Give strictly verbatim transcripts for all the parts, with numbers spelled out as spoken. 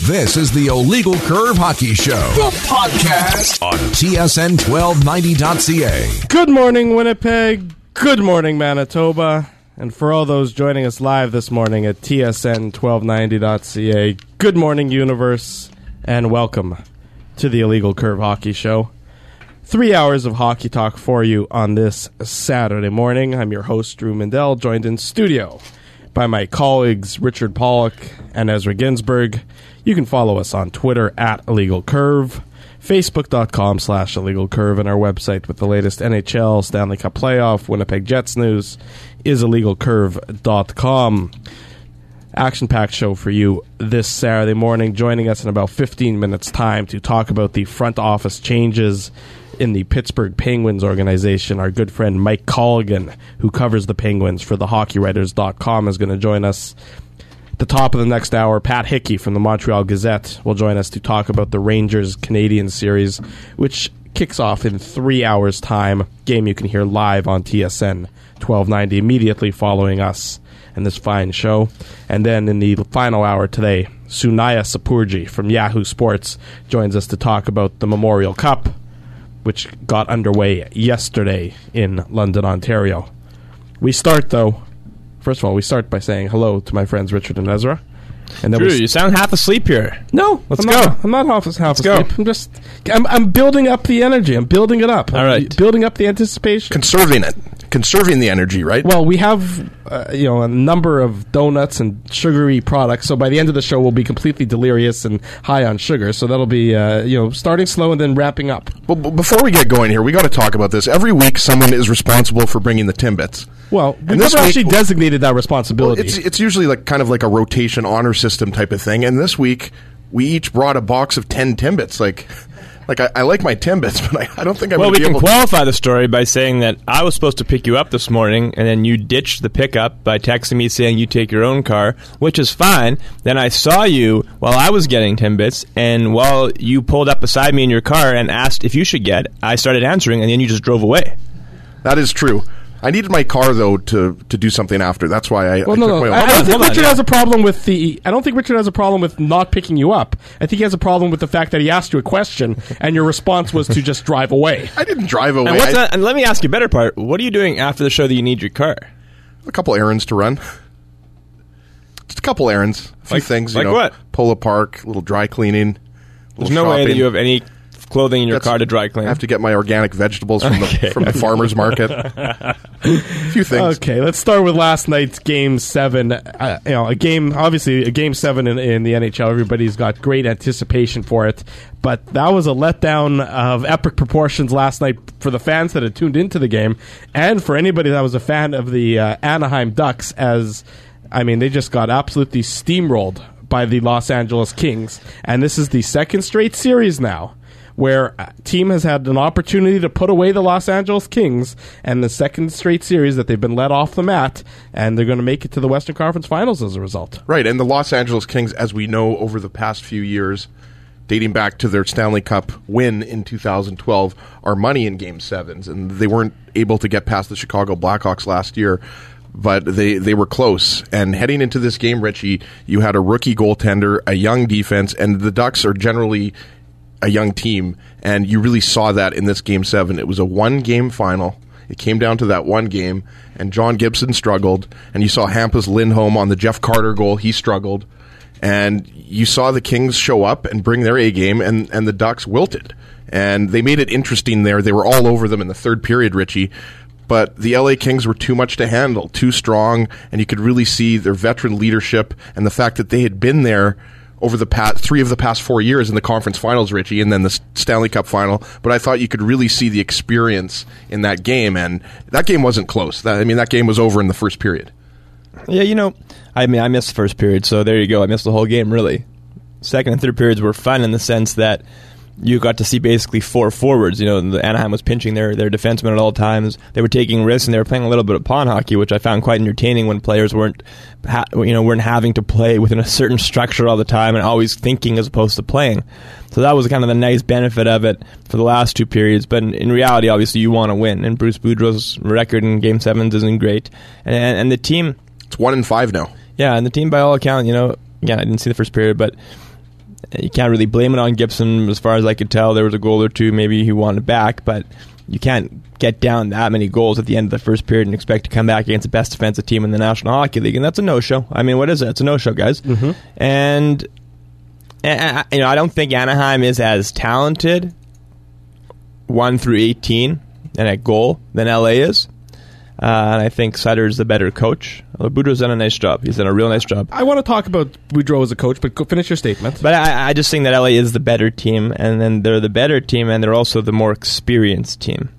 This is the Illegal Curve Hockey Show, the podcast on T S N twelve ninety dot c a. Good morning, Winnipeg. Good morning, Manitoba. And for all those joining us live this morning at T S N twelve ninety dot c a, good morning, universe, and welcome to the Illegal Curve Hockey Show. Three hours of hockey talk for you on this Saturday morning. I'm your host, Drew Mindell, joined in studio by my colleagues Richard Pollock and Ezra Ginsburg. You can follow us on Twitter at Illegal Curve, Facebook.com slash Illegal Curve, and our website with the latest N H L, Stanley Cup playoff, Winnipeg Jets news is illegal curve dot com. Action-packed show for you this Saturday morning. Joining us in about fifteen minutes' time to talk about the front office changes in the Pittsburgh Penguins organization. Our good friend Mike Colligan, who covers the Penguins for the hockey writers dot com, is going to join us. At the top of the next hour, Pat Hickey from the Montreal Gazette will join us to talk about the Rangers-Canadiens series, which kicks off in three hours' time. Game you can hear live on T S N twelve ninety immediately following us and this fine show. And then in the final hour today, Sunaya Sapurji from Yahoo Sports joins us to talk about the Memorial Cup, which got underway yesterday in London, Ontario. We start, though, first of all, we start by saying hello to my friends Richard and Ezra. And then Drew, we you sound half asleep here. No, let's I'm go. Not, I'm not half, half let's asleep. Go. I'm just, I'm, I'm building up the energy. I'm building it up. All right. I'm building up the anticipation. Conserving it. Conserving the energy, right? Well, we have, uh, you know, a number of donuts and sugary products, so by the end of the show, we'll be completely delirious and high on sugar. So that'll be, uh, you know, starting slow and then ramping up. Well, b- before we get going here, we got to talk about this. Every week, someone is responsible for bringing the Timbits. Well, we and never week, actually designated that responsibility. Well, it's it's usually like kind of like a rotation honor system type of thing. And this week, we each brought a box of ten Timbits. Like, like I, I like my Timbits, but I, I don't think I'm. Well, we be can able qualify the story by saying that I was supposed to pick you up this morning, and then you ditched the pickup by texting me saying you take your own car, which is fine. Then I saw you while I was getting Timbits, and while you pulled up beside me in your car and asked if you should get, I started answering, and then you just drove away. That is true. I needed my car though to, to do something after. That's why I, well, I no, took no. my own. I, I don't Hold think on, Richard hold on, has a problem with the. I don't think Richard has a problem with not picking you up. I think he has a problem with the fact that he asked you a question and your response was to just drive away. I didn't drive away. And, what's I, that, and let me ask you a better part. What are you doing after the show that you need your car? a couple errands to run. Just a couple errands. A few Like- things. like you know, what? Polo Park, a little dry cleaning. There's little no way that shopping. you have any clothing in your That's- car to dry clean. I have to get my organic vegetables from Okay. the from the farmer's market. A few things. Okay, let's start with last night's Game Seven. Uh, you know, a game, obviously, a Game Seven in, in the N H L. Everybody's got great anticipation for it, but that was a letdown of epic proportions last night for the fans that had tuned into the game, and for anybody that was a fan of the uh, Anaheim Ducks. As I mean, they just got absolutely steamrolled by the Los Angeles Kings, and this is the second straight series now where a team has had an opportunity to put away the Los Angeles Kings, and the second straight series that they've been let off the mat, and they're going to make it to the Western Conference Finals as a result. Right, and the Los Angeles Kings, as we know over the past few years, dating back to their Stanley Cup win in two thousand twelve, are money in Game Sevens, and they weren't able to get past the Chicago Blackhawks last year. But they, they were close. And heading into this game, Richie, you had a rookie goaltender, a young defense, and the Ducks are generally a young team, and you really saw that in this Game seven. It was a one-game final. It came down to that one game, and John Gibson struggled, and you saw Hampus Lindholm on the Jeff Carter goal. He struggled. And you saw the Kings show up and bring their A-game, and, and the Ducks wilted. And they made it interesting there. They were all over them in the third period, Richie. But the L A Kings were too much to handle, too strong, and you could really see their veteran leadership and the fact that they had been there over the past three of the past four years in the conference finals, Richie, and then the Stanley Cup final. But I thought you could really see the experience in that game, and that game wasn't close. That, I mean, that game was over in the first period. Yeah, you know, I mean, I missed the first period, so there you go. I missed the whole game, really. Second and third periods were fun in the sense that you got to see basically four forwards. You know, the Anaheim was pinching their, their defensemen at all times. They were taking risks, and they were playing a little bit of pawn hockey, which I found quite entertaining when players weren't, ha- you know, weren't having to play within a certain structure all the time and always thinking as opposed to playing. So that was kind of the nice benefit of it for the last two periods. But in, in reality, obviously, you want to win, and Bruce Boudreau's record in Game Sevens isn't great. And, and, and the team, it's one and five now. Yeah, and the team, by all accounts, you know, again, I didn't see the first period, but You can't really blame it on Gibson. As far as I could tell, there was a goal or two maybe he wanted back, but you can't get down that many goals at the end of the first period and expect to come back against the best defensive team in the National Hockey League, and that's a no-show. I mean, what is it? It's a no-show, guys. Mm-hmm. And, and you know, I don't think Anaheim is as talented, one through eighteen, and at goal than L A is. Uh, and I think Sutter's the better coach. Boudreau's done a nice job. He's done a real nice job. I want to talk about Boudreau as a coach, but go finish your statement. But I, I just think that L A is the better team, and then they're the better team, and they're also the more experienced team.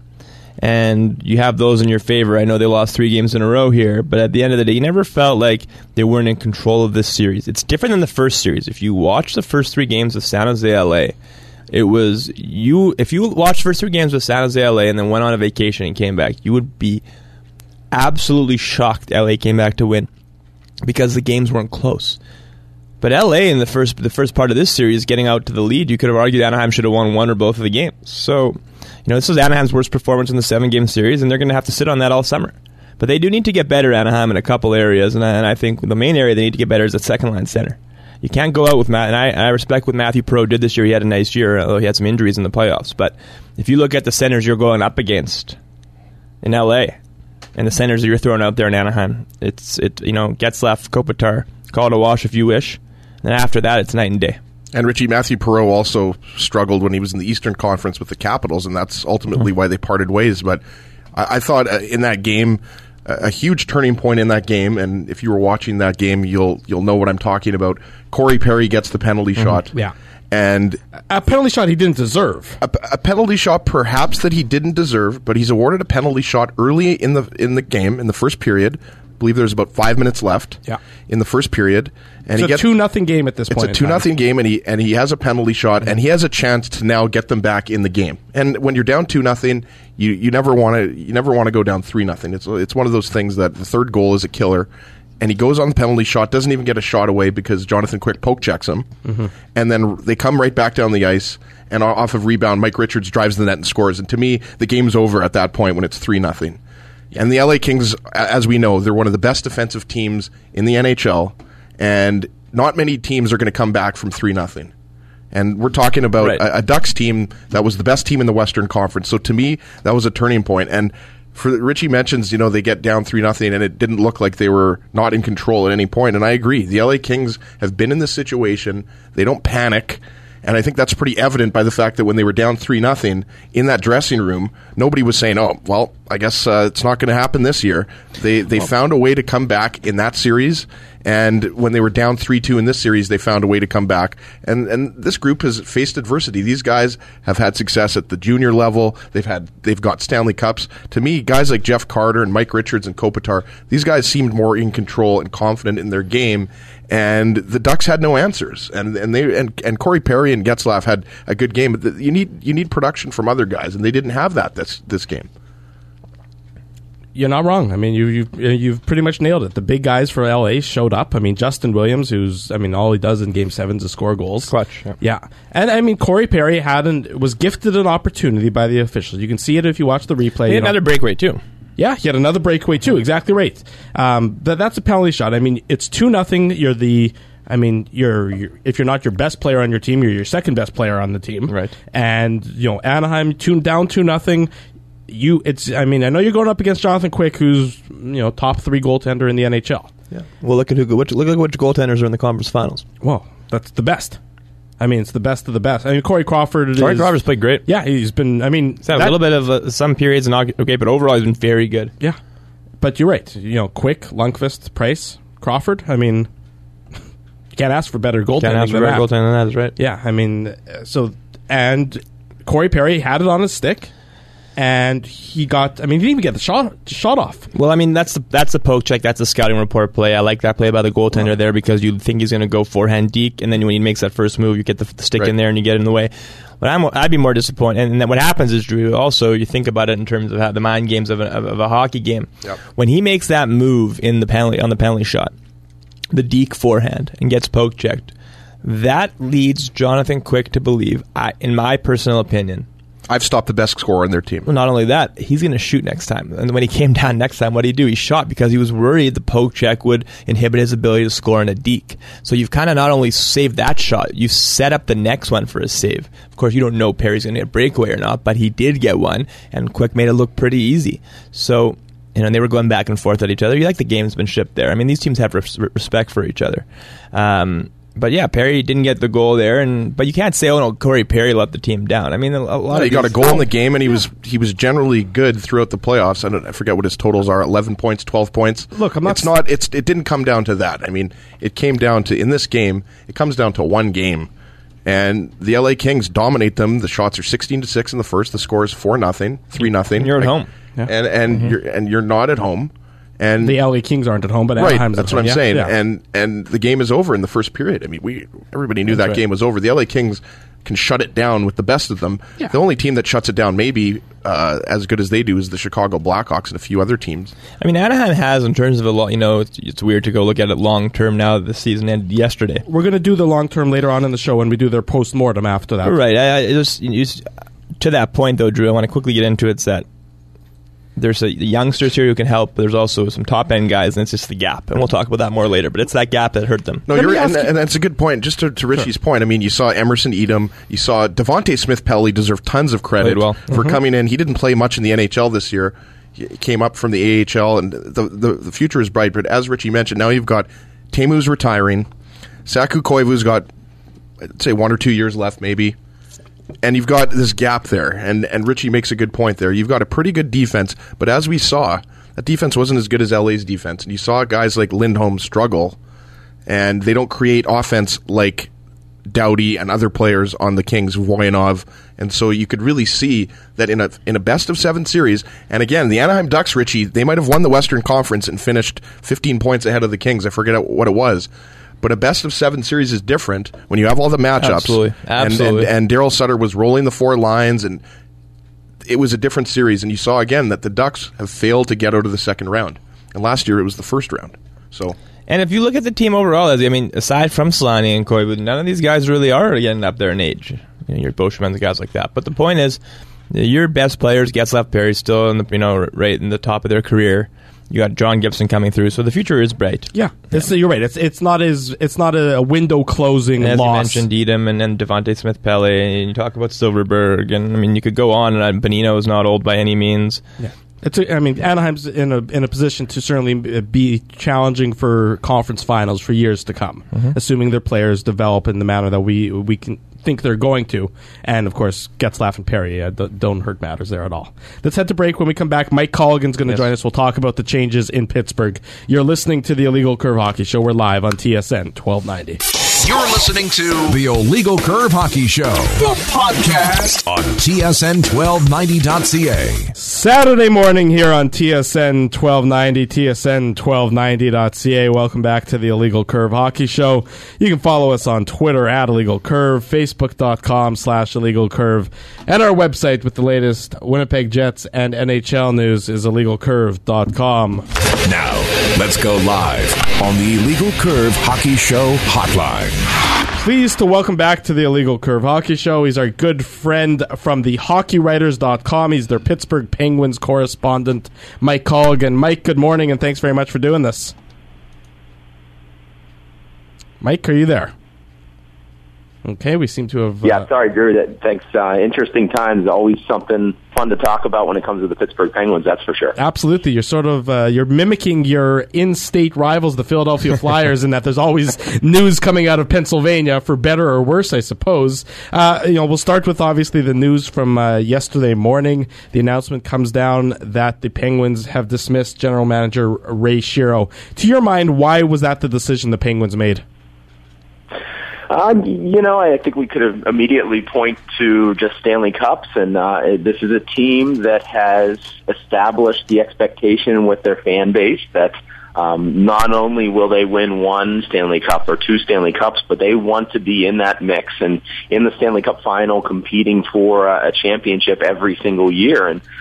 And you have those in your favor. I know they lost three games in a row here, but at the end of the day, you never felt like they weren't in control of this series. It's different than the first series. If you watch the first three games of San Jose L A, it was you. If you watched the first three games of San Jose L A and then went on a vacation and came back, you would be absolutely shocked L A came back to win because the games weren't close. But L A in the first the first part of this series, getting out to the lead, you could have argued Anaheim should have won one or both of the games. So, you know, this was Anaheim's worst performance in the seven-game series, and they're going to have to sit on that all summer. But they do need to get better, Anaheim, in a couple areas, and I, and I think the main area they need to get better is at second-line center. You can't go out with Matt, and I, I respect what Matthew Perreault did this year. He had a nice year, although he had some injuries in the playoffs. But if you look at the centers you're going up against in L A, and the centers that you're throwing out there in Anaheim, it's it you know Getzlaf, Kopitar, call it a wash if you wish. And after that, it's night and day. And Richie, Matthew Perreault also struggled when he was in the Eastern Conference with the Capitals, and that's ultimately mm-hmm. why they parted ways. But I, I thought uh, in that game, uh, a huge turning point in that game, and if you were watching that game, you'll you'll know what I'm talking about. Corey Perry gets the penalty mm-hmm. shot. Yeah. And a penalty shot he didn't deserve. A, a penalty shot perhaps that he didn't deserve, but he's awarded a penalty shot early in the in the game, in the first period. I believe there's about five minutes left yeah. in the first period. And it's he a gets, two nothing game at this it's point. It's a two nothing game, and he and he has a penalty shot, and he has a chance to now get them back in the game. And when you're down two nothing, you you never want to you never want to go down three nothing. It's it's one of those things that the third goal is a killer. And he goes on the penalty shot, doesn't even get a shot away because Jonathan Quick poke checks him. Mm-hmm. And then they come right back down the ice, and off of rebound, Mike Richards drives the net and scores. And to me, the game's over at that point when it's three nothing. And the L A Kings, as we know, they're one of the best defensive teams in the N H L, and not many teams are going to come back from three nothing. And we're talking about right. a, a Ducks team that was the best team in the Western Conference. So to me, that was a turning point. And for Richie mentions, you know, they get down three nothing, and it didn't look like they were not in control at any point. And I agree. The L A Kings have been in this situation. They don't panic. And I think that's pretty evident by the fact that when they were down three nothing in that dressing room, nobody was saying, oh, well, I guess uh, it's not going to happen this year. They they well, found a way to come back in that series. And when they were down three two in this series, they found a way to come back. And and this group has faced adversity. These guys have had success at the junior level. They've had they've got Stanley Cups. To me, guys like Jeff Carter and Mike Richards and Kopitar, these guys seemed more in control and confident in their game. And the Ducks had no answers. And and they and, and Corey Perry and Getzlaf had a good game. But you need you need production from other guys, and they didn't have that this this game. You're not wrong. I mean, you, you've you've pretty much nailed it. The big guys for L A showed up. I mean, Justin Williams, who's I mean, all he does in Game Sevens is score goals. Clutch. Yeah. yeah, and I mean, Corey Perry had an, was gifted an opportunity by the officials. You can see it if you watch the replay. He had you know. another breakaway too. Yeah, he had another breakaway too. Exactly right. Um, but that's a penalty shot. I mean, it's two nothing. You're the. I mean, you're, you're if you're not your best player on your team, you're your second best player on the team. Right. And you know, Anaheim tuned down two nothing. You, it's. I mean, I know you're going up against Jonathan Quick, who's you know top three goaltender in the N H L. Yeah. Well, look at who. Look at which goaltenders are in the conference finals. Well, that's the best. I mean, it's the best of the best. I mean, Corey Crawford. Corey is, Crawford's played great. Yeah, he's been. I mean, he's had that, a little bit of uh, some periods and okay, but overall he's been very good. Yeah, but you're right. You know, Quick, Lundqvist, Price, Crawford. I mean, you can't ask for better goaltending. Can't ask for better goaltending than that. Is right. Yeah, I mean, so and Corey Perry had it on his stick. And he got, I mean, he didn't even get the shot shot off. Well, I mean, that's the, that's the poke check. That's the scouting report play. I like that play by the goaltender wow. there because you think he's going to go forehand deke, and then when he makes that first move, you get the, the stick right. in there and you get in the way. But I'm, I'd be more disappointed. And then what happens is, Drew, also, you think about it in terms of how the mind games of a, of, of a hockey game. Yep. When he makes that move in the penalty on the penalty shot, the deke forehand, and gets poke checked, that leads Jonathan Quick to believe, I, in my personal opinion, I've stopped the best scorer on their team. Well, not only that, he's going to shoot next time. And when he came down next time, what did he do? He shot because he was worried the poke check would inhibit his ability to score in a deke. So you've kind of not only saved that shot, you've set up the next one for a save. Of course, you don't know Perry's going to get a breakaway or not, but he did get one, and Quick made it look pretty easy. So, you know, and they were going back and forth at each other. You like the gamesmanship there. I mean, these teams have res- respect for each other. Um, but yeah, Perry didn't get the goal there, and but you can't say, oh no, Corey Perry let the team down. I mean, a, a lot yeah, of he got a these- goal in the game, and he was he was generally good throughout the playoffs. I, don't, I forget what his totals are: eleven points, twelve points. Look, I'm not It's not. It's. It didn't come down to that. I mean, it came down to in this game. It comes down to one game, and the L A Kings dominate them. The shots are sixteen to six in the first. The score is four nothing, three nothing. You're at home. Yeah. and and Mm-hmm. you're and you're not at home. And The L A Kings aren't at home, but right, Anaheim's that's at what home. I'm Yeah, saying. yeah. And and the game is over in the first period. I mean, we everybody knew That's that right. game was over. The L A Kings can shut it down with the best of them. Yeah. The only team that shuts it down, maybe uh, as good as they do, is the Chicago Blackhawks and a few other teams. I mean, Anaheim has, in terms of a lot, you know, it's, it's weird to go look at it long term now that the season ended yesterday. We're going to do the long term later on in the show when we do their post mortem after that. Right. I, I just, you just to that point, though, Drew, I want to quickly get into it. It's that there's a, the youngsters here who can help. But there's also some top end guys, and it's just the gap. And we'll talk about that more later. But it's that gap that hurt them. No, Let you're, me and, ask you- and that's a good point. Just to, to Richie's point, I mean, you saw Emerson Edom, you saw Devontae Smith-Pelly deserved tons of credit Played well. for coming in. He didn't play much in the N H L this year. He came up from the A H L, and the, the, the future is bright. But as Richie mentioned, now you've got Temu's retiring. Saku Koivu's got, I'd say, one or two years left, maybe. And you've got this gap there, and, and Richie makes a good point there. You've got a pretty good defense, but as we saw, that defense wasn't as good as L A's defense. And you saw guys like Lindholm struggle, and they don't create offense like Doughty and other players on the Kings, Voyanov. And so you could really see that in a in a best of seven series, and again, the Anaheim Ducks, Richie, they might have won the Western Conference and finished fifteen points ahead of the Kings. I forget what it was. But a best of seven series is different when you have all the matchups. Absolutely. Absolutely. And, and, and Daryl Sutter was rolling the four lines, and it was a different series. And you saw again that the Ducks have failed to get out of the second round. And last year it was the first round. So, And if you look at the team overall, I mean, aside from Solani and Koivu, none of these guys really are getting up there in age. You know, your Beauchemin and guys like that. But the point is, your best players, Getzlaf, Perry, still in the, you know, right in the top of their career. You got John Gibson coming through, so the future is bright. Yeah, it's, you're right. It's it's not as it's not a window closing And as loss. you mentioned, Edom and then Devontae Smith-Pelly, and you talk about Silverberg, and I mean, you could go on. And uh, Bonino is not old by any means. Yeah. It's a, I mean, Anaheim's in a in a position to certainly be challenging for conference finals for years to come, Mm-hmm. assuming their players develop in the manner that we we can think they're going to. And of course, Getzlaf and Perry uh, d- don't hurt matters there at all. Let's head to break. When we come back, Mike Colligan's going to Yes. join us. We'll talk about the changes in Pittsburgh. You're listening to the Illegal Curve Hockey Show. We're live on T S N twelve ninety. You're listening to the Illegal Curve Hockey Show, the podcast on T S N twelve ninety dot C A. Saturday morning here on T S N twelve ninety, T S N twelve ninety dot C A. Welcome back to the Illegal Curve Hockey Show. You can follow us on Twitter at Illegal Curve, Facebook.com slash Illegal Curve, and our website with the latest Winnipeg Jets and N H L news is illegal curve dot com. Now, let's go live on the Illegal Curve Hockey Show hotline. Pleased to welcome back to the Illegal Curve Hockey Show. He's our good friend from the hockey writers dot com. He's their Pittsburgh Penguins correspondent, Mike Colligan. Mike, good morning, and thanks very much for doing this. Mike, are you there? Okay, we seem to have... Yeah, uh, sorry, Drew. That, thanks. Uh, interesting times. Always something fun to talk about when it comes to the Pittsburgh Penguins, that's for sure. Absolutely. You're sort of uh, you're mimicking your in-state rivals, the Philadelphia Flyers, in that there's always news coming out of Pennsylvania, for better or worse, I suppose. Uh, you know, we'll start with obviously the news from uh, yesterday morning. The announcement comes down that the Penguins have dismissed general manager Ray Shero. To your mind, why was that the decision the Penguins made? Um, you know, I think we could have immediately point to just Stanley Cups, and uh, this is a team that has established the expectation with their fan base that um, not only will they win one Stanley Cup or two Stanley Cups, but they want to be in that mix and in the Stanley Cup final competing for uh, a championship every single year. And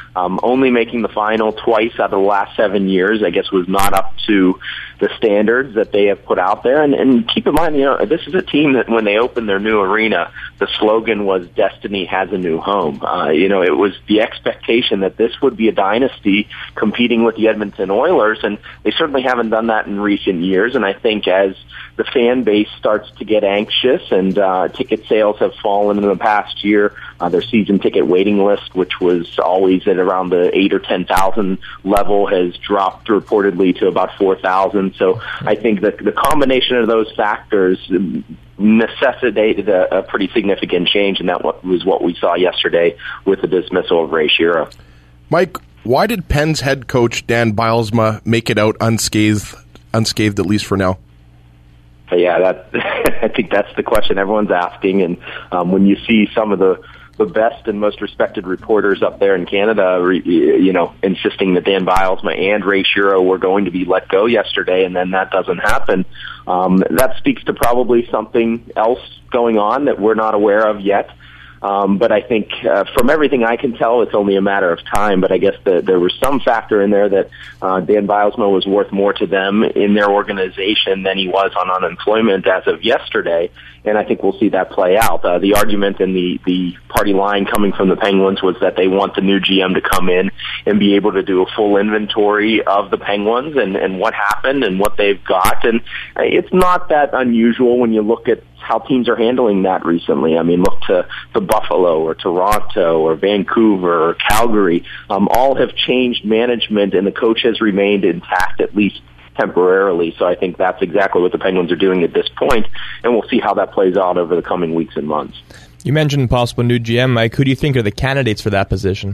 Um, only making the final twice out of the last seven years, I guess, was not up to the standards that they have put out there. And, and keep in mind, you know, this is a team that when they opened their new arena, the slogan was "Destiny has a new home." Uh, you know, it was the expectation that this would be a dynasty competing with the Edmonton Oilers, and they certainly haven't done that in recent years. And I think as the fan base starts to get anxious and uh, ticket sales have fallen in the past year, uh, their season ticket waiting list, which was always at around the eight or ten thousand level, has dropped reportedly to about four thousand. So I think that the combination of those factors necessitated a, a pretty significant change, and that was what we saw yesterday with the dismissal of Ray Shero. Mike, why did Penn's head coach Dan Bylsma make it out unscathed, unscathed at least for now? Yeah, that I think that's the question everyone's asking, and um, when you see some of the the best and most respected reporters up there in Canada, re, you know, insisting that Dan Bylsma and Ray Shero were going to be let go yesterday, and then that doesn't happen, um, that speaks to probably something else going on that we're not aware of yet. Um, but I think uh, from everything I can tell, it's only a matter of time. But I guess the, there was some factor in there that uh, Dan Bylsma was worth more to them in their organization than he was on unemployment as of yesterday. And I think we'll see that play out. Uh, the argument and the, the party line coming from the Penguins was that they want the new G M to come in and be able to do a full inventory of the Penguins and, and what happened and what they've got. And it's not that unusual when you look at how teams are handling that recently. I mean, look to, to Buffalo or Toronto or Vancouver or Calgary. Um, all have changed management, and the coach has remained intact, at least temporarily. So I think that's exactly what the Penguins are doing at this point, and we'll see how that plays out over the coming weeks and months. You mentioned possible new G M, Mike. Who do you think are the candidates for that position?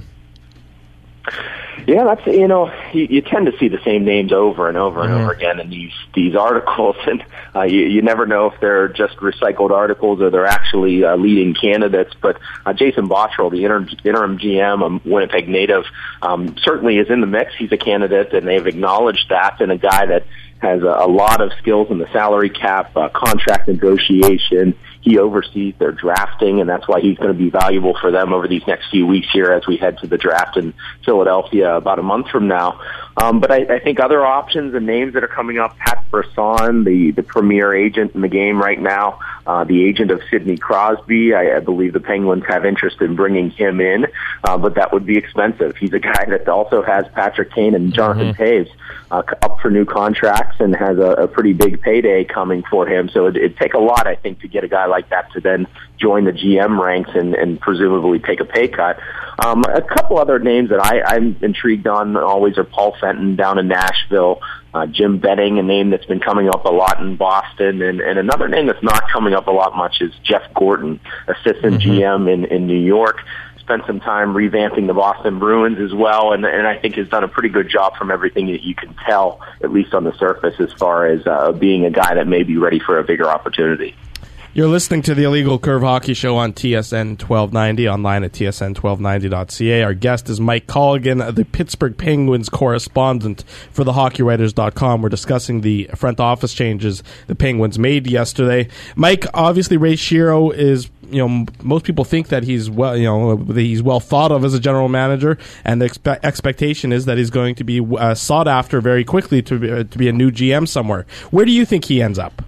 Yeah, that's, you know, you, you tend to see the same names over and over and mm-hmm. over again in these these articles, and uh, you, you never know if they're just recycled articles or they're actually uh, leading candidates. But uh, Jason Botterill, the interim, interim G M, a Winnipeg native, um, certainly is in the mix. He's a candidate, and they've acknowledged that, and a guy that has a, a lot of skills in the salary cap, uh, contract negotiation. He oversees their drafting, and that's why he's going to be valuable for them over these next few weeks here as we head to the draft in Philadelphia about a month from now. Um, but I, I think other options and names that are coming up, Pat Brisson, the, the premier agent in the game right now, uh, the agent of Sidney Crosby. I, I believe the Penguins have interest in bringing him in, uh, but that would be expensive. He's a guy that also has Patrick Kane and Jonathan mm-hmm. Toews uh, up for new contracts and has a, a pretty big payday coming for him. So it, it'd take a lot, I think, to get a guy like that to then join the G M ranks and, and presumably take a pay cut. Um, a couple other names that I, I'm intrigued on always are Paul Fenton down in Nashville, uh, Jim Benning, a name that's been coming up a lot in Boston, and, and another name that's not coming up a lot much is Jeff Gorton, assistant mm-hmm. G M in, in New York. Spent some time revamping the Boston Bruins as well, and, and I think has done a pretty good job from everything that you can tell, at least on the surface, as far as uh, being a guy that may be ready for a bigger opportunity. You're listening to the Illegal Curve Hockey Show on T S N twelve ninety, online at T S N twelve ninety dot C A. Our guest is Mike Colligan, the Pittsburgh Penguins correspondent for the hockey writers dot com. We're discussing the front office changes the Penguins made yesterday. Mike, obviously Ray Shero is, you know, most people think that he's well, you know, that he's well thought of as a general manager, and the expe- expectation is that he's going to be uh, sought after very quickly to be, uh, to be a new G M somewhere. Where do you think he ends up?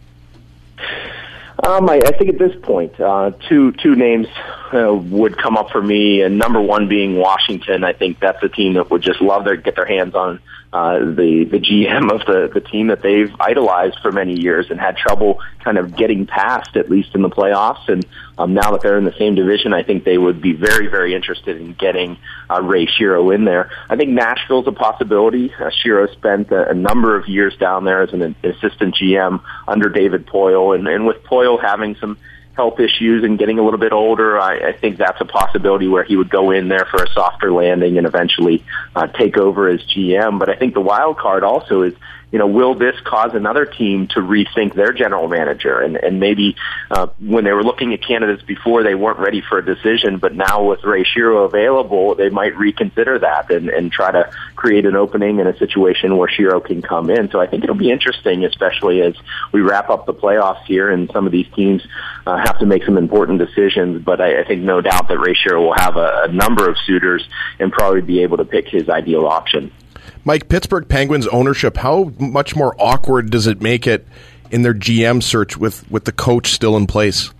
Um, I, I think at this point, uh, two two names uh, would come up for me, and number one being Washington. I think that's a team that would just love to get their hands on uh, the the G M of the, the team that they've idolized for many years and had trouble kind of getting past, at least in the playoffs. And um, now that they're in the same division, I think they would be very, very interested in getting uh, Ray Shero in there. I think Nashville's a possibility. Uh, Shero spent a, a number of years down there as an assistant G M under David Poile, and, and with Poile having some health issues and getting a little bit older, I, I think that's a possibility where he would go in there for a softer landing and eventually uh, take over as G M. But I think the wild card also is you know, will this cause another team to rethink their general manager? And, and maybe uh, when they were looking at candidates before, they weren't ready for a decision, but now with Ray Shero available, they might reconsider that and, and try to create an opening in a situation where Shero can come in. So I think it'll be interesting, especially as we wrap up the playoffs here and some of these teams uh, have to make some important decisions. But I, I think no doubt that Ray Shero will have a, a number of suitors and probably be able to pick his ideal option. Mike, Pittsburgh Penguins ownership, how much more awkward does it make it in their G M search with, with the coach still in place?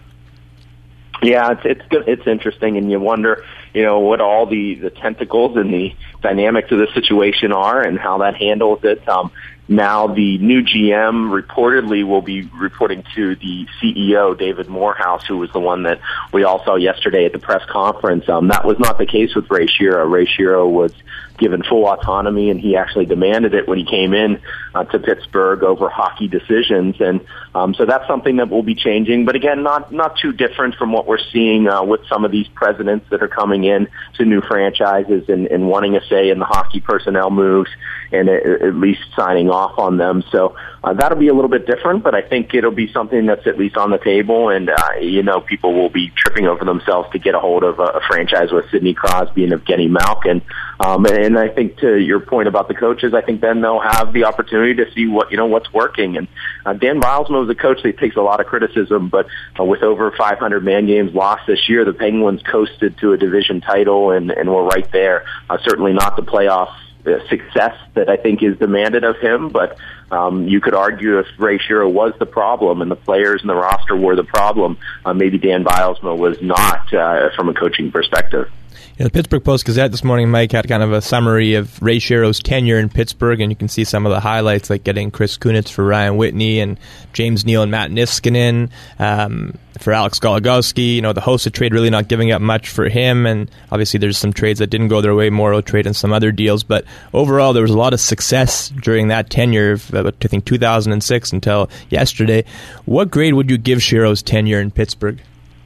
Yeah, it's it's good. It's interesting, and you wonder, you know, what all the, the tentacles and the dynamics of the situation are and how that handles it. Um, now the new G M reportedly will be reporting to the C E O, David Morehouse, who was the one that we all saw yesterday at the press conference. Um, that was not the case with Ray Shero. Ray Shero was given full autonomy, and he actually demanded it when he came in uh, to Pittsburgh over hockey decisions. And um, so that's something that will be changing. But again, not not too different from what we're seeing uh, with some of these presidents that are coming in to new franchises and, and wanting a say in the hockey personnel moves and at, at least signing off on them. So uh, that'll be a little bit different, but I think it'll be something that's at least on the table. And, uh, you know, people will be tripping over themselves to get a hold of a, a franchise with Sidney Crosby and Evgeny Malkin. Um, and And I think to your point about the coaches, I think then they'll have the opportunity to see what, you know, what's working. And uh, Dan Bilesma was a coach that takes a lot of criticism, but uh, with over five hundred man games lost this year, the Penguins coasted to a division title and, and were right there. Uh, certainly not the playoff uh, success that I think is demanded of him, but um, you could argue if Ray Shero was the problem and the players and the roster were the problem, uh, maybe Dan Bilesma was not uh, from a coaching perspective. Yeah, the Pittsburgh Post-Gazette this morning, Mike, had kind of a summary of Ray Shero's tenure in Pittsburgh, and you can see some of the highlights, like getting Chris Kunitz for Ryan Whitney and James Neal and Matt Niskanen um, for Alex Goligoski. You know, the Hossa trade really not giving up much for him, and obviously there's some trades that didn't go their way, Morrow trade and some other deals, but overall there was a lot of success during that tenure, of, uh, I think, two thousand six until yesterday. What grade would you give Shero's tenure in Pittsburgh?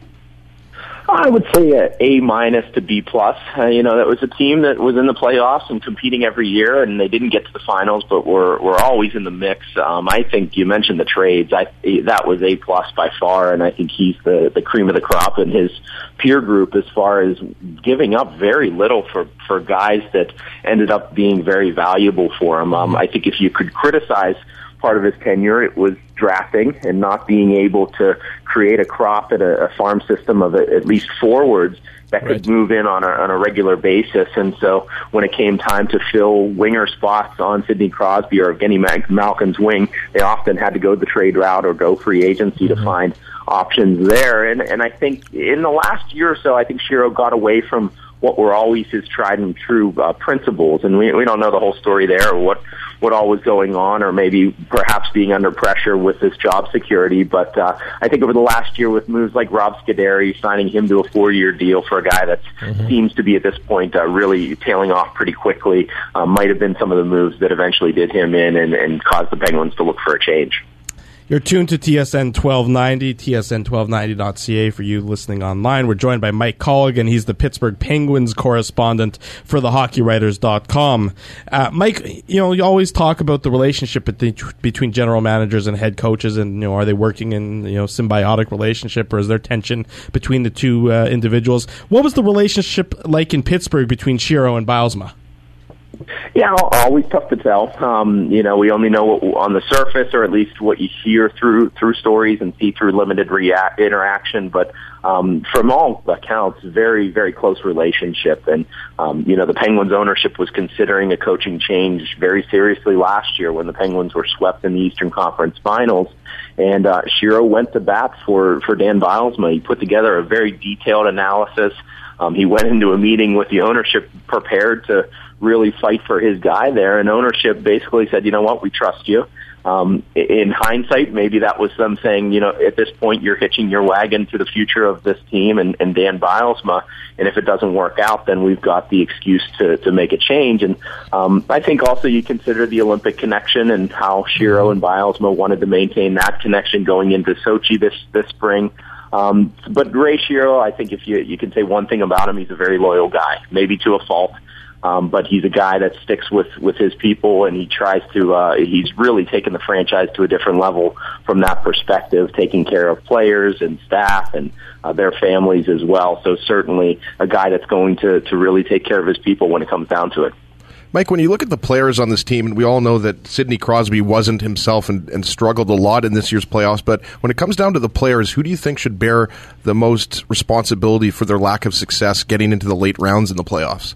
I would say a A minus to B plus. Uh, you know, that was a team that was in the playoffs and competing every year, and they didn't get to the finals, but were were always in the mix. Um, I think you mentioned the trades. I that was A plus by far, and I think he's the the cream of the crop in his peer group as far as giving up very little for for guys that ended up being very valuable for him. Um, I think if you could criticize part of his tenure, it was drafting and not being able to create a crop at a, a farm system of a, at least forwards that could right. move in on a, on a regular basis. And so when it came time to fill winger spots on Sidney Crosby or Evgeny Malkin's wing, they often had to go the trade route or go free agency mm-hmm. to find options there. And, and I think in the last year or so, I think Shero got away from what were always his tried and true uh, principles. And we, we don't know the whole story there or what, what all was going on, or maybe perhaps being under pressure with his job security. But uh, I think over the last year with moves like Rob Scuderi, signing him to a four-year deal for a guy that mm-hmm. seems to be at this point uh, really tailing off pretty quickly, uh, might have been some of the moves that eventually did him in and, and caused the Penguins to look for a change. You're tuned to T S N twelve ninety, T S N twelve ninety dot C A for you listening online. We're joined by Mike Colligan. He's the Pittsburgh Penguins correspondent for the hockey writers dot com. Uh, Mike, you know, you always talk about the relationship between general managers and head coaches, and, you know, are they working in, you know, symbiotic relationship, or is there tension between the two uh, individuals? What was the relationship like in Pittsburgh between Shero and Bilesma? Yeah, always tough to tell. Um, you know, we only know what, on the surface, or at least what you hear through through stories and see through limited rea- interaction. But um, from all accounts, very, very close relationship. And, um, you know, the Penguins ownership was considering a coaching change very seriously last year when the Penguins were swept in the Eastern Conference Finals. And uh, Shero went to bat for, for Dan Bilesma. He put together a very detailed analysis. Um, he went into a meeting with the ownership prepared to really fight for his guy there, and ownership basically said, you know what, we trust you. Um, in hindsight, maybe that was them saying, you know, at this point you're hitching your wagon to the future of this team and, and Dan Bilesma, and if it doesn't work out, then we've got the excuse to, to make a change. And um, I think also you consider the Olympic connection and how Shero and Bilesma wanted to maintain that connection going into Sochi this, this spring. Um, but Ray Shero, I think if you, you can say one thing about him, he's a very loyal guy, maybe to a fault. Um, but he's a guy that sticks with, with his people, and he tries to, uh, he's really taken the franchise to a different level from that perspective, taking care of players and staff and uh, their families as well. So certainly a guy that's going to, to really take care of his people when it comes down to it. Mike, when you look at the players on this team, and we all know that Sidney Crosby wasn't himself and, and struggled a lot in this year's playoffs, but when it comes down to the players, who do you think should bear the most responsibility for their lack of success getting into the late rounds in the playoffs?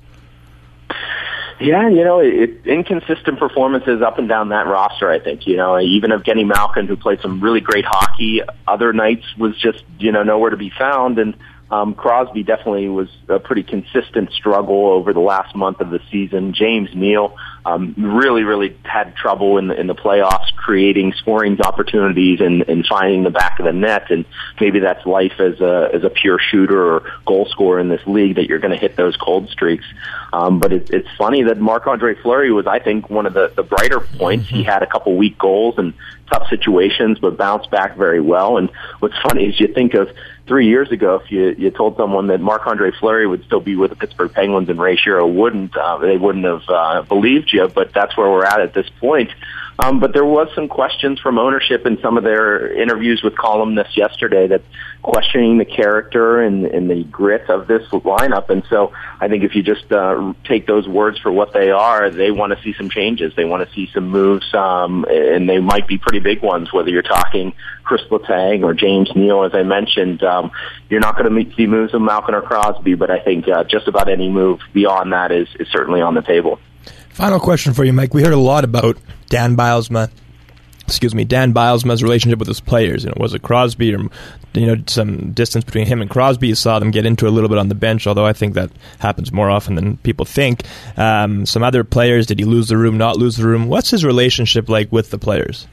Yeah, you know, it, inconsistent performances up and down that roster, I think. You know, even Evgeny Malkin, who played some really great hockey, other nights was just, you know, nowhere to be found. And um, Crosby definitely was a pretty consistent struggle over the last month of the season. James Neal um, really, really had trouble in the, in the playoffs creating scoring opportunities and, and finding the back of the net. And maybe that's life as a, as a pure shooter or goal scorer in this league, that you're going to hit those cold streaks. Um, but it, it's funny that Marc-Andre Fleury was, I think, one of the, the brighter points. He had a couple weak goals and tough situations, but bounced back very well. And what's funny is you think of three years ago, if you, you told someone that Marc-Andre Fleury would still be with the Pittsburgh Penguins and Ray Shero wouldn't, uh, they wouldn't have uh, believed you, but that's where we're at at this point. Um, but there was some questions from ownership in some of their interviews with columnists yesterday, that questioning the character and, and the grit of this lineup. And so I think if you just uh, take those words for what they are, they want to see some changes. They want to see some moves, um, and they might be pretty big ones, whether you're talking Chris Letang or James Neal, as I mentioned. Um, you're not going to see moves of Malkin or Crosby, but I think uh, just about any move beyond that is, is certainly on the table. Final question for you, Mike. We heard a lot about Dan Bylsma, excuse me, Dan Bylsma's relationship with his players. You know, was it Crosby, or you know, some distance between him and Crosby? You saw them get into a little bit on the bench, although I think that happens more often than people think. Um, some other players, did he lose the room, not lose the room? What's his relationship like with the players?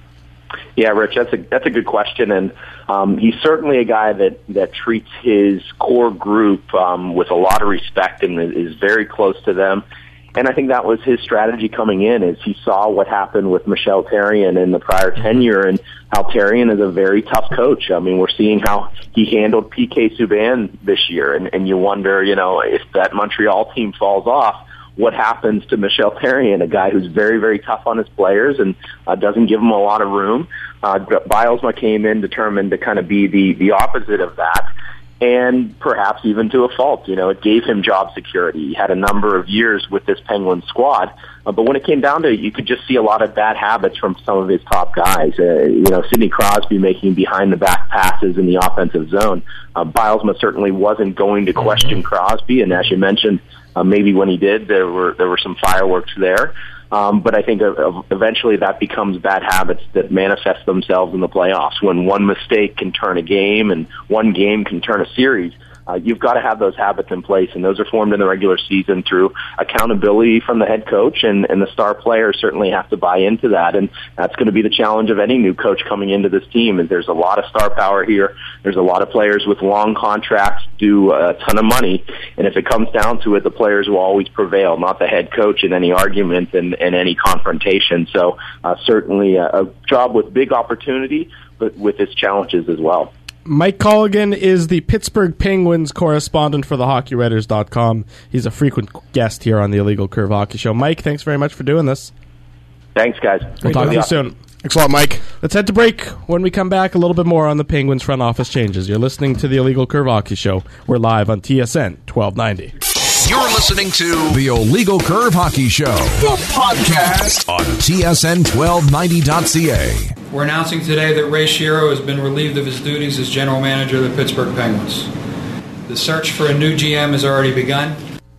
Yeah, Rich, that's a that's a good question, and um, he's certainly a guy that, that treats his core group um, with a lot of respect and is very close to them. And I think that was his strategy coming in, is he saw what happened with Michel Therrien in the prior tenure, and how Therrien is a very tough coach. I mean, we're seeing how he handled P K Subban this year, and, and you wonder, you know, if that Montreal team falls off, what happens to Michel Therrien, a guy who's very, very tough on his players and uh, doesn't give them a lot of room. Uh, Bylsma came in determined to kind of be the, the opposite of that. And perhaps even to a fault. You know, it gave him job security. He had a number of years with this Penguins squad. Uh, but when it came down to it, you could just see a lot of bad habits from some of his top guys. Uh, you know, Sidney Crosby making behind-the-back passes in the offensive zone. Uh, Bylsma certainly wasn't going to question Crosby. And as you mentioned, uh, maybe when he did, there were there were some fireworks there. Um, but I think uh, eventually that becomes bad habits that manifest themselves in the playoffs. When one mistake can turn a game and one game can turn a series, uh, you've got to have those habits in place, and those are formed in the regular season through accountability from the head coach, and, and the star players certainly have to buy into that, and that's going to be the challenge of any new coach coming into this team. Is there's a lot of star power here. There's a lot of players with long contracts, do a ton of money, and if it comes down to it, the players will always prevail, not the head coach in any argument and, and any confrontation. So uh, certainly a, a job with big opportunity, but with its challenges as well. Mike Colligan is the Pittsburgh Penguins correspondent for the hockey writers dot com. He's a frequent guest here on the Illegal Curve Hockey Show. Mike, thanks very much for doing this. Thanks, guys. We'll talk to you soon. Thanks a lot, Mike. Let's head to break. When we come back, a little bit more on the Penguins front office changes. You're listening to the Illegal Curve Hockey Show. We're live on T S N twelve ninety. You're listening to the Illegal Curve Hockey Show, the podcast on T S N twelve ninety dot C A. We're announcing today that Ray Shero has been relieved of his duties as general manager of the Pittsburgh Penguins. The search for a new G M has already begun.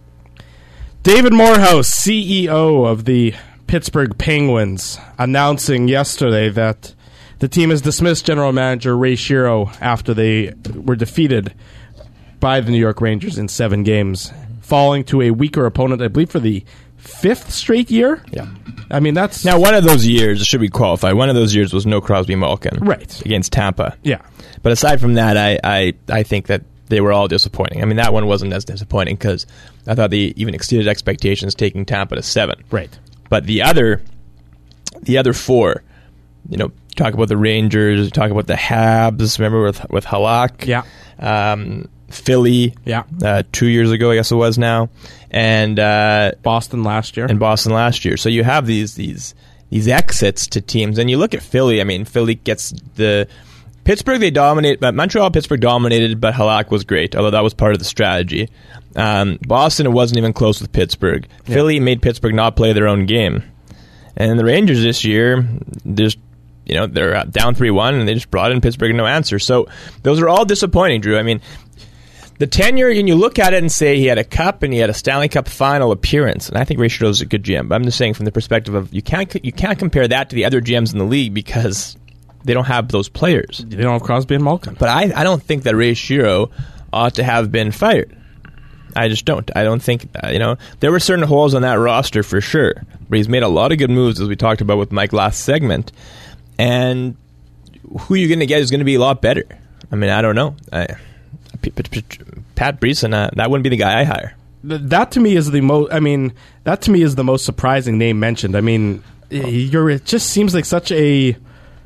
David Morehouse, C E O of the Pittsburgh Penguins, announcing yesterday that the team has dismissed general manager Ray Shero after they were defeated by the New York Rangers in seven games, falling to a weaker opponent, I believe, for the fifth straight year. Yeah. I mean, that's... Now, one of those years, should we qualify, one of those years was no Crosby Malkin. Right. Against Tampa. Yeah. But aside from that, I, I, I think that they were all disappointing. I mean, that one wasn't as disappointing because I thought they even exceeded expectations, taking Tampa to seven. Right. But the other, the other four, you know, talk about the Rangers, talk about the Habs, remember with with Halak? Yeah. Um, Philly, Yeah. uh, two years ago, I guess it was now, and uh, Boston last year. and Boston last year. So you have these these these exits to teams, and you look at Philly. I mean, Philly gets the Pittsburgh. They dominate, but Montreal, Pittsburgh dominated, but Halak was great, although that was part of the strategy. Um, Boston, it wasn't even close with Pittsburgh. Yeah. Philly made Pittsburgh not play their own game, and the Rangers this year, just you know, they're down three one, and they just brought in Pittsburgh and no answer. So those are all disappointing, Drew. I mean, the tenure, and you look at it and say he had a cup and he had a Stanley Cup final appearance, and I think Ray Shero is a good G M. But I'm just saying from the perspective of you can't you can't compare that to the other G Ms in the league because they don't have those players. They don't have Crosby and Malkin. But I, I don't think that Ray Shero ought to have been fired. I just don't. I don't think, uh, you know, there were certain holes on that roster for sure. But he's made a lot of good moves, as we talked about with Mike last segment. And who you're going to get is going to be a lot better. I mean, I don't know. I, Pat Brisson, uh, that wouldn't be the guy I hire. Th- That to me is the most. I mean, that to me is the most surprising name mentioned. I mean, you're. It just seems like such a.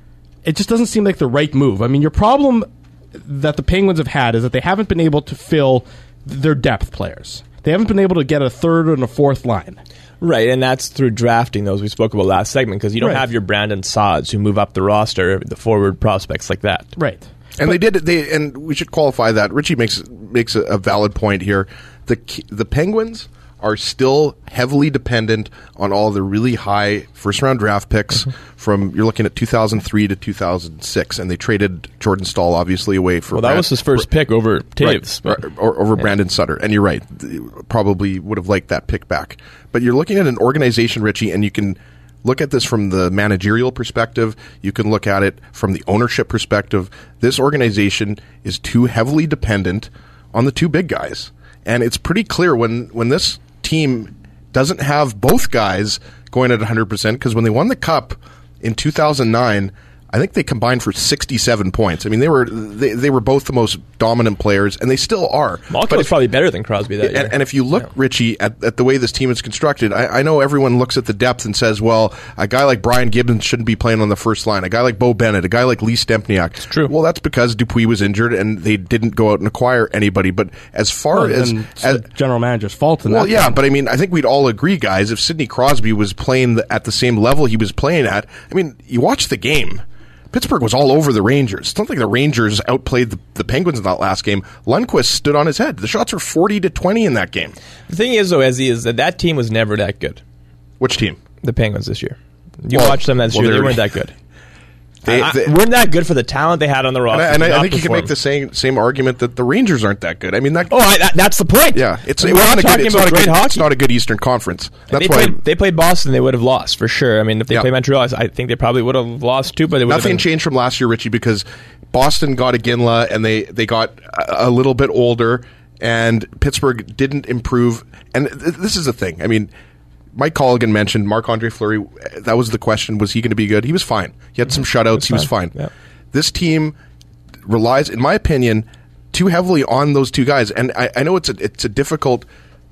It just doesn't seem like the right move. I mean, your problem that the Penguins have had is that they haven't been able to fill their depth players. They haven't been able to get a third and a fourth line. Right, and that's through drafting those we spoke about last segment, because you don't Right. have your Brandon Saads who move up the roster, the forward prospects like that. Right. And they did. They and we should qualify that. Richie makes makes a, a valid point here. The the Penguins are still heavily dependent on all the really high first round draft picks mm-hmm. from you're looking at two thousand three to two thousand six, and they traded Jordan Staal obviously away for. Well, that Brand, was his first pick over Taves, right, or, or over yeah. Brandon Sutter, and you're right. Probably would have liked that pick back, but you're looking at an organization, Richie, and you can. Look at this from the managerial perspective. You can look at it from the ownership perspective. This organization is too heavily dependent on the two big guys. And it's pretty clear when, when this team doesn't have both guys going at one hundred percent, because when they won the Cup in two thousand nine, I think they combined for sixty-seven points. I mean, they were they, they were both the most dominant players, and they still are. Malkin was probably better than Crosby that year. And, and if you look, yeah. Richie, at, at the way this team is constructed, I, I know everyone looks at the depth and says, well, a guy like Brian Gibbons shouldn't be playing on the first line. A guy like Bo Bennett, a guy like Lee Stempniak. It's true. Well, that's because Dupuis was injured, and they didn't go out and acquire anybody. But as far Well, as... it's as the general manager's fault in well, that. yeah, time. but I mean, I think we'd all agree, guys, if Sidney Crosby was playing the, at the same level he was playing at, I mean, you watch the game. Pittsburgh was all over the Rangers. It's not like the Rangers outplayed the, the Penguins in that last game. Lundqvist stood on his head. The shots were forty to twenty in that game. The thing is, though, Ezzy, is that that team was never that good. Which team? The Penguins this year. You Well, watched them this well, year; they they're- weren't that good. They, I, they, weren't that good for the talent they had on the roster. and I, and Did I, I not think you can perform. make the same same argument that the Rangers aren't that good. I mean, that. Oh, I, that, that's the point. yeah, it's, We're it not wasn't a good, talking it's about not a great good. hockey. It's not a good Eastern Conference. That's they why played, they played Boston, they would have lost for sure. I mean, if they Yeah. played Montreal, I think they probably would have lost too. But it would have nothing been, changed from last year, Richie, because Boston got a Ginla and they they got a, a little bit older, and Pittsburgh didn't improve. And th- this is the thing. I mean. Mike Colligan mentioned Marc-Andre Fleury. That was the question. Was he going to be good? He was fine. He had some shutouts. He was fine. Yeah. This team relies, in my opinion, too heavily on those two guys. And I, I know it's a it's a difficult,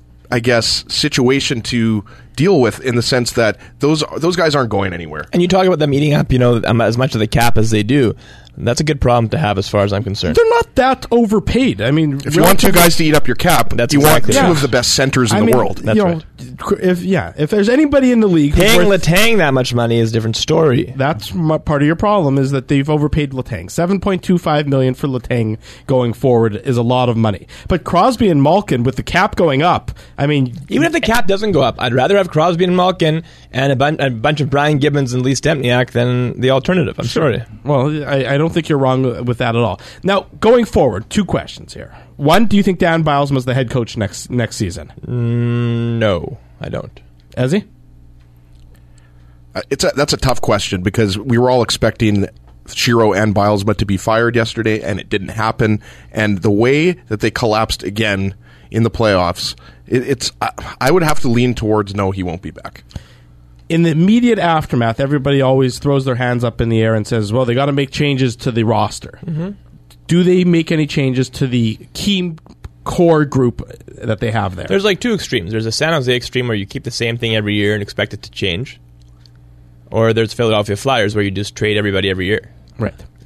I guess, situation to deal with in the sense that those those guys aren't going anywhere. And you talk about them eating up, you know, um, as much of the cap as they do. That's a good problem to have, as far as I'm concerned. They're not that overpaid. I mean, If you want two guys to eat up your cap, That's you exactly want two right. of the best centers in I the mean, world. That's you know, right. If yeah, if there's anybody in the league who's Paying worth- Letang that much money is a different story. that's my, part of your problem is that they've overpaid Letang. seven point two five million dollars for Letang going forward is a lot of money. But Crosby and Malkin, with the cap going up, I mean, Even if the cap doesn't go up, I'd rather have Crosby and Malkin and a, bun- a bunch of Brian Gibbons and Lee Stempniak than the alternative. I'm sorry. well, I, I don't think you're wrong with that at all. Now, going forward, two questions here. One, do you think Dan Bilesma's the head coach next next season? Mm, no, I don't. Is he? Uh, it's a, that's a tough question because we were all expecting Shero and Bilesma to be fired yesterday, and it didn't happen. And the way that they collapsed again in the playoffs, it, it's I, I would have to lean towards no, he won't be back. In the immediate aftermath, everybody always throws their hands up in the air and says, well, they got to make changes to the roster. Mm-hmm. Do they make any changes to the key core group that they have there? There's like two extremes. There's a San Jose extreme where you keep the same thing every year and expect it to change. Or there's Philadelphia Flyers where you just trade everybody every year. Right.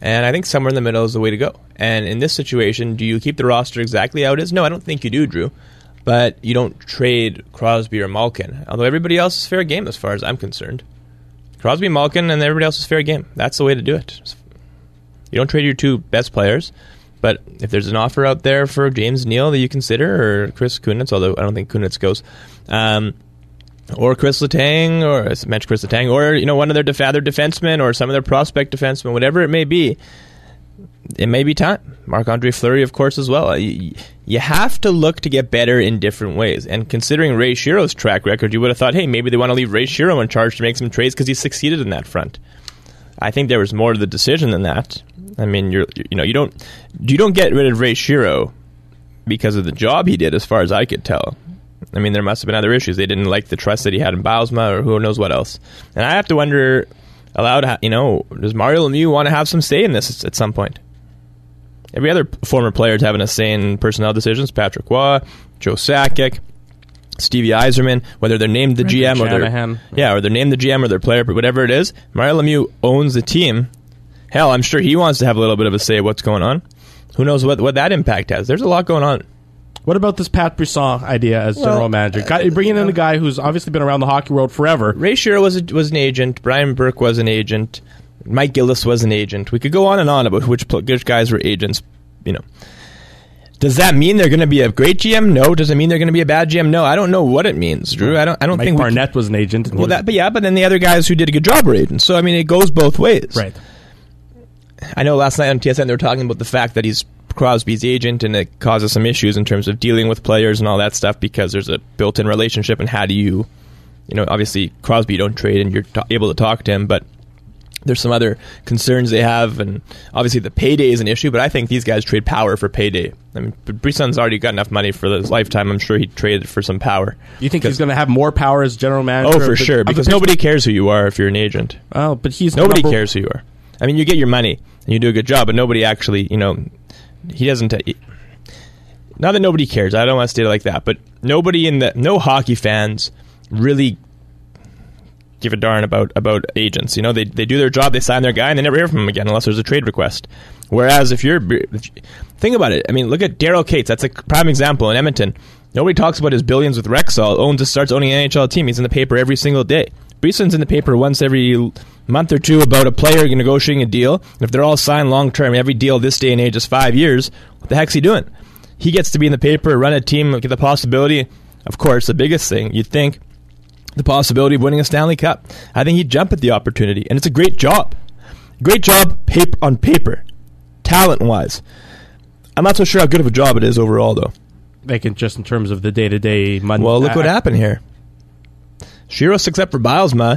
And I think somewhere in the middle is the way to go. And in this situation, do you keep the roster exactly how it is? No, I don't think you do, Drew. But you don't trade Crosby or Malkin. Although everybody else is fair game as far as I'm concerned. Crosby, Malkin, and everybody else is fair game. That's the way to do it. You don't trade your two best players. But if there's an offer out there for James Neal that you consider, or Chris Kunitz, although I don't think Kunitz goes, um, or Chris Letang, or I mentioned Chris Letang, or you know one of their def- other defensemen, or some of their prospect defensemen, whatever it may be, it may be time. Marc-Andre Fleury, of course, as well. You, you have to look to get better in different ways. And considering Ray Shiro's track record, you would have thought, hey, maybe they want to leave Ray Shiro in charge to make some trades because he succeeded in that front. I think there was more to the decision than that. I mean, you're you know you don't you don't get rid of Ray Shiro because of the job he did, as far as I could tell. I mean, there must have been other issues. They didn't like the trust that he had in Bausma, or who knows what else. And I have to wonder, aloud, you know, does Mario Lemieux want to have some say in this at some point? Every other former player is having a say in personnel decisions. Patrick Waugh, Joe Sakic, Stevie Yzerman, whether they're named the G M or they're yeah, or they're named the G M or their player, but whatever it is, Mario Lemieux owns the team. Hell, I'm sure he wants to have a little bit of a say of what's going on. Who knows what what that impact has? There's a lot going on. What about this Pat Brisson idea as well, general manager? Guy, bringing in a guy who's obviously been around the hockey world forever. Ray Shiro was a, was an agent. Brian Burke was an agent. Mike Gillis was an agent. We could go on and on about which, which guys were agents. You know. Does that mean they're going to be a great G M? No. Does it mean they're going to be a bad G M? No. I don't know what it means, Drew. I don't. I don't Mike think Barnett we, was an agent. Well, that, but yeah, but then the other guys who did a good job were agents. So I mean, it goes both ways. Right. I know last night on T S N they were talking about the fact that he's Crosby's agent, and it causes some issues in terms of dealing with players and all that stuff because there's a built-in relationship. And how do you, you know, obviously Crosby you don't trade, and you're t- able to talk to him, but there's some other concerns they have, and obviously the payday is an issue, but I think these guys trade power for payday. I mean, Brisson's already got enough money for his lifetime. I'm sure he'd trade it for some power. You think he's going to have more power as general manager? Oh, for sure, because nobody cares who you are if you're an agent. Oh, but he's Nobody cares who you are. I mean, you get your money, and you do a good job, but nobody actually, you know, he doesn't... He, not that nobody cares, I don't want to state it like that, but nobody in the... No hockey fans really give a darn about, about agents. You know, they they do their job, they sign their guy, and they never hear from him again unless there's a trade request. Whereas if you're... If, think about it. I mean, look at Daryl Cates. That's a prime example in Edmonton. Nobody talks about his billions with Rexall. Owns starts owning an N H L team. He's in the paper every single day. Brisson's in the paper once every month or two about a player negotiating a deal. And if they're all signed long-term, every deal this day and age is five years, what the heck's he doing? He gets to be in the paper, run a team, get the possibility, of course, the biggest thing, you'd think, the possibility of winning a Stanley Cup. I think he'd jump at the opportunity, and it's a great job. Great job paper on paper, talent-wise. I'm not so sure how good of a job it is overall, though. They can just in terms of the day-to-day... Monday. Well, look what happened here. Shiro sticks up for Bilesma,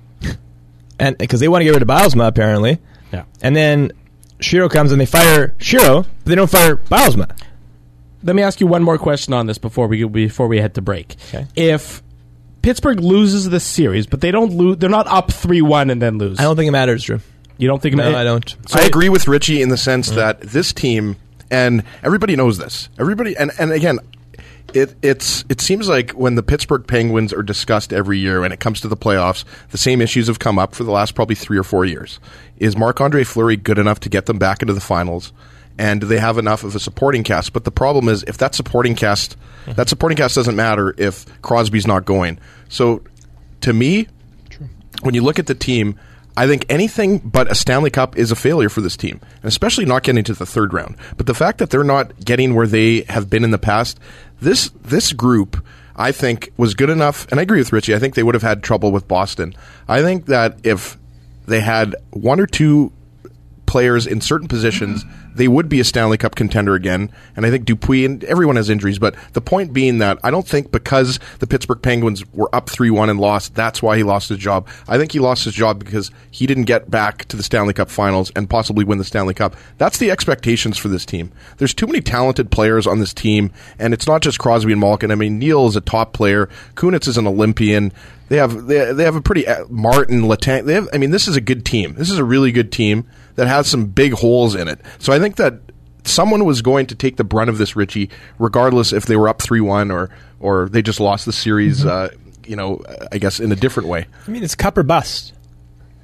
and because they want to get rid of Bilesma, apparently. Yeah. And then Shiro comes and they fire Shiro, but they don't fire Bilesma. Let me ask you one more question on this before we before we head to break. Okay. If Pittsburgh loses this series, but they don't lose, they're not up three one and then lose. I don't think it matters, Drew. You don't think it no, matters? No, I don't. So I agree with Richie in the sense mm-hmm. that this team, and everybody knows this. Everybody, and, and again, It it's it seems like when the Pittsburgh Penguins are discussed every year when it comes to the playoffs, the same issues have come up for the last probably three or four years. Is Marc-Andre Fleury good enough to get them back into the finals? And do they have enough of a supporting cast? But the problem is, if that supporting cast, mm-hmm. that supporting cast doesn't matter if Crosby's not going. So, to me, True. when you look at the team, I think anything but a Stanley Cup is a failure for this team, and especially not getting to the third round. But the fact that they're not getting where they have been in the past, this this group, I think, was good enough, and I agree with Richie, I think they would have had trouble with Boston. I think that if they had one or two players in certain positions, they would be a Stanley Cup contender again. And I think Dupuis, and everyone has injuries, but the point being that I don't think because the Pittsburgh Penguins were up three one and lost, that's why he lost his job. I think he lost his job because he didn't get back to the Stanley Cup finals and possibly win the Stanley Cup. That's the expectations for this team. There's too many talented players on this team, and it's not just Crosby and Malkin. I mean, Neal is a top player. Kunitz is an Olympian. They have they, they have a pretty uh, Martin, Letang. They have. I mean, this is a good team. This is a really good team that has some big holes in it. So I think that someone was going to take the brunt of this, Richie, regardless if they were up three one or or they just lost the series. Mm-hmm. Uh, you know, I guess in a different way. I mean, it's cup or bust.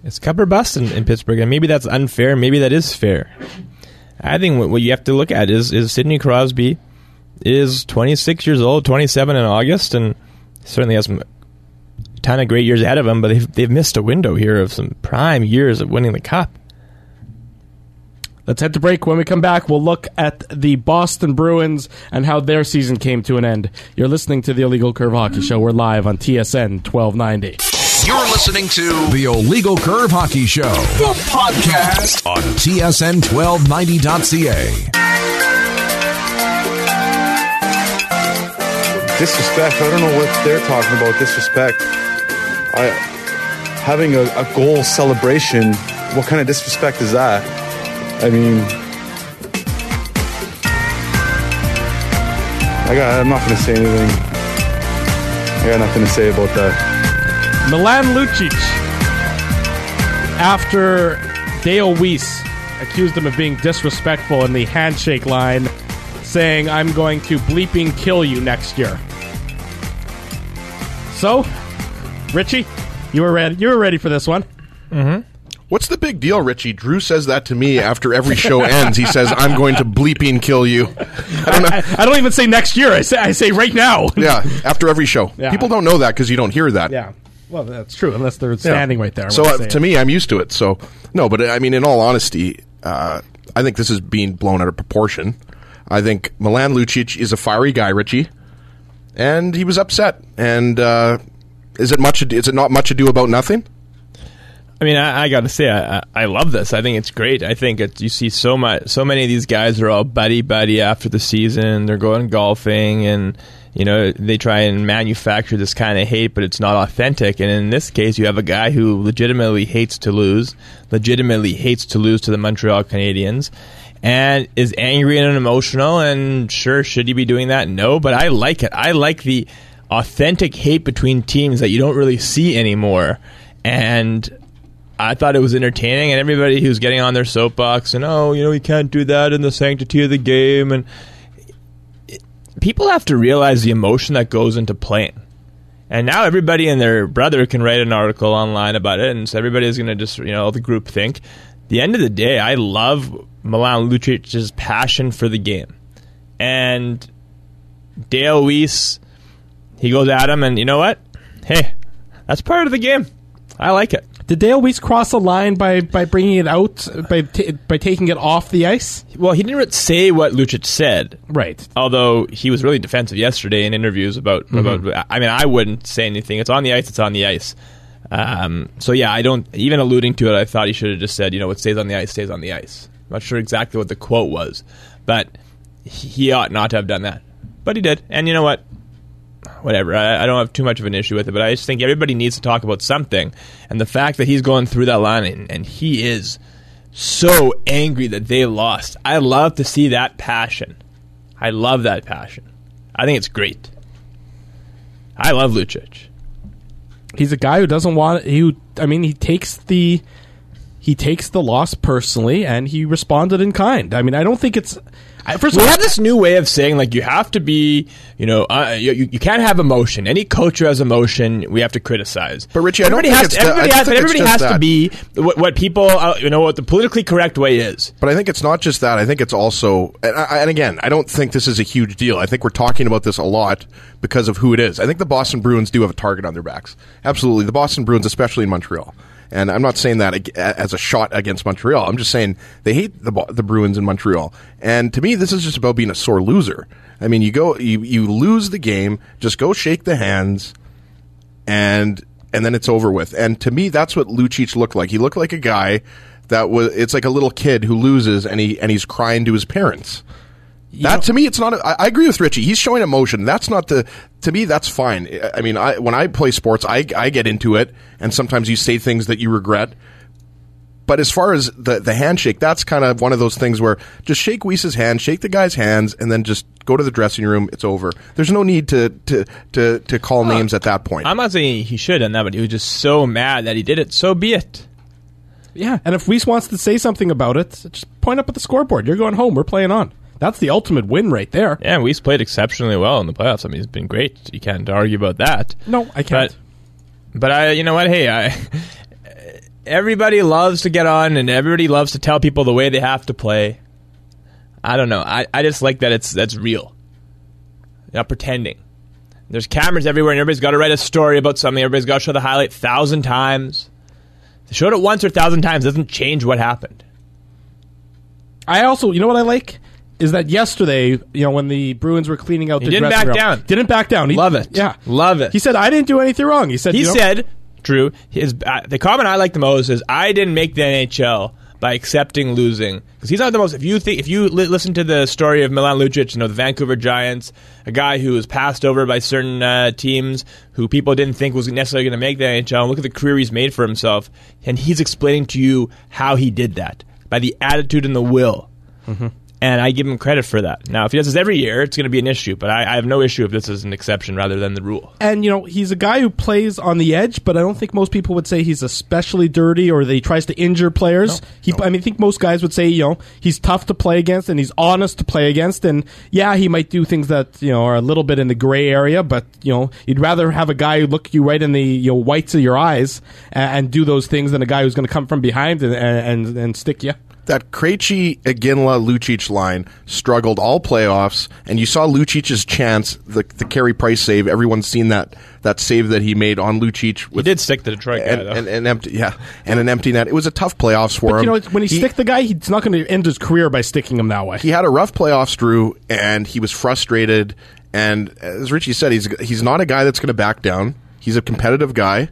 It's cup or bust in, in Pittsburgh, and maybe that's unfair. Maybe that is fair. I think what, what you have to look at is is Sidney Crosby is twenty-six years old, twenty-seven in August, and certainly has some ton of great years ahead of him. But they've they've missed a window here of some prime years of winning the cup. Let's head to break. When we come back, we'll look at the Boston Bruins and how their season came to an end. You're listening to the Illegal Curve Hockey Show. We're live on T S N twelve ninety. You're listening to the Illegal Curve Hockey Show, the podcast on T S N twelve ninety dot C A. Disrespect, I don't know what they're talking about, disrespect. I having a, a goal celebration, what kind of disrespect is that? I mean, I got, I'm not going to say anything. I got nothing to say about that. Milan Lucic, after Dale Weiss accused him of being disrespectful in the handshake line, saying, "I'm going to bleeping kill you next year." So, Richie, you were ready. You were ready for this one. Mm-hmm. What's the big deal, Richie? Drew says that to me after every show ends. He says, "I'm going to bleeping kill you." I don't know. I, I don't even say next year. I say I say right now. Yeah, after every show. Yeah. People don't know that because you don't hear that. Yeah. Well, that's true, unless they're standing yeah. right there. So uh, to me, I'm used to it. So no, but I mean, in all honesty, uh, I think this is being blown out of proportion. I think Milan Lucic is a fiery guy, Richie, and he was upset. And uh, is it much? Is it not much ado about nothing? I mean, I, I got to say, I, I love this. I think it's great. I think it's, you see so much, so many of these guys are all buddy buddy after the season. They're going golfing, and you know they try and manufacture this kind of hate, but it's not authentic. And in this case, you have a guy who legitimately hates to lose, legitimately hates to lose to the Montreal Canadiens, and is angry and emotional. And sure, should he be doing that? No, but I like it. I like the authentic hate between teams that you don't really see anymore, and I thought it was entertaining, and everybody who's getting on their soapbox and, oh, you know, you can't do that in the sanctity of the game. And it, people have to realize the emotion that goes into playing. And now everybody and their brother can write an article online about it, and so everybody's going to just, you know, the group think. At the end of the day, I love Milan Lucic's passion for the game. And Dale Weiss, he goes at him, and you know what? Hey, that's part of the game. I like it. Did Dale Weiss cross a line by, by bringing it out, by t- by taking it off the ice? Well, he didn't say what Lucic said. Right. Although he was really defensive yesterday in interviews about... Mm-hmm. about. I mean, I wouldn't say anything. It's on the ice, it's on the ice. Um, so, yeah, I don't... Even alluding to it, I thought he should have just said, you know, what stays on the ice, stays on the ice. I'm not sure exactly what the quote was. But he ought not to have done that. But he did. And you know what? Whatever, I, I don't have too much of an issue with it, but I just think everybody needs to talk about something. And the fact that he's going through that line, and, and he is so angry that they lost. I love to see that passion. I love that passion. I think it's great. I love Lucic. He's a guy who doesn't want... He, I mean, he takes the... He takes the loss personally, and he responded in kind. I mean, I don't think it's... I, first we of all, have this new way of saying, like, you have to be, you know, uh, you, you can't have emotion. Any coach who has emotion, we have to criticize. But Richie, I everybody don't has think to, it's everybody that, has, think everybody it's has that. to be what, what people, uh, you know, what the politically correct way is. But I think it's not just that. I think it's also, and, I, and again, I don't think this is a huge deal. I think we're talking about this a lot because of who it is. I think the Boston Bruins do have a target on their backs. Absolutely. The Boston Bruins, especially in Montreal. And I'm not saying that as a shot against Montreal. I'm just saying they hate the the Bruins in Montreal. And to me, this is just about being a sore loser. I mean, you go, you, you lose the game, just go shake the hands, and and then it's over with. And to me, that's what Lucic looked like. He looked like a guy that was. It's like a little kid who loses and he and he's crying to his parents. You that know, to me, it's not. A, I, I agree with Richie. He's showing emotion. That's not the. To me, that's fine. I mean, I, when I play sports, I I get into it, and sometimes you say things that you regret. But as far as the the handshake, that's kind of one of those things where just shake Weiss's hand, shake the guy's hands, and then just go to the dressing room. It's over. There's no need to to to, to call uh, names at that point. I'm not saying he should have done that, but he was just so mad that he did it. So be it. Yeah, and if Weiss wants to say something about it, just point up at the scoreboard. You're going home. We're playing on. That's the ultimate win right there. Yeah, Weiss played exceptionally well in the playoffs. I mean, he's been great. You can't argue about that. No, I can't. But, but I, you know what? Hey, I, everybody loves to get on and everybody loves to tell people the way they have to play. I don't know. I, I just like that it's that's real. Not pretending. There's cameras everywhere and everybody's got to write a story about something. Everybody's got to show the highlight a thousand times. They showed it once or a thousand times doesn't change what happened. I also, you know what I like? Is that yesterday, you know, when the Bruins were cleaning out he the didn't dressing back room, down. Didn't back down. He, Love it. Yeah. Love it. He said, I didn't do anything wrong. He said, He you know, said, Drew, his, uh, the comment I like the most is, I didn't make the N H L by accepting losing. Because he's not the most, if you think, if you li- listen to the story of Milan Lucic, you know, the Vancouver Giants, a guy who was passed over by certain uh, teams who people didn't think was necessarily going to make the N H L, and look at the career he's made for himself, and he's explaining to you how he did that, by the attitude and the will. Mm-hmm. And I give him credit for that. Now, if he does this every year, it's going to be an issue. But I, I have no issue if this is an exception rather than the rule. And, you know, he's a guy who plays on the edge, but I don't think most people would say he's especially dirty or that he tries to injure players. No, he, no. I mean, I think most guys would say, you know, he's tough to play against and he's honest to play against. And, yeah, he might do things that, you know, are a little bit in the gray area, but, you know, you'd rather have a guy who look you right in the, you know, whites of your eyes and, and do those things than a guy who's going to come from behind and, and, and stick you. That Krejci, Iginla, Lucic line struggled all playoffs, and you saw Lucic's chance, the the Carey Price save. Everyone's seen that that save that he made on Lucic. With, he did stick the Detroit guy, and, though. And, and empty, yeah, and an empty net. It was a tough playoffs for but, him. You know, when he, he stick the guy, he's not going to end his career by sticking him that way. He had a rough playoffs, Drew, and he was frustrated. And as Richie said, he's he's not a guy that's going to back down. He's a competitive guy.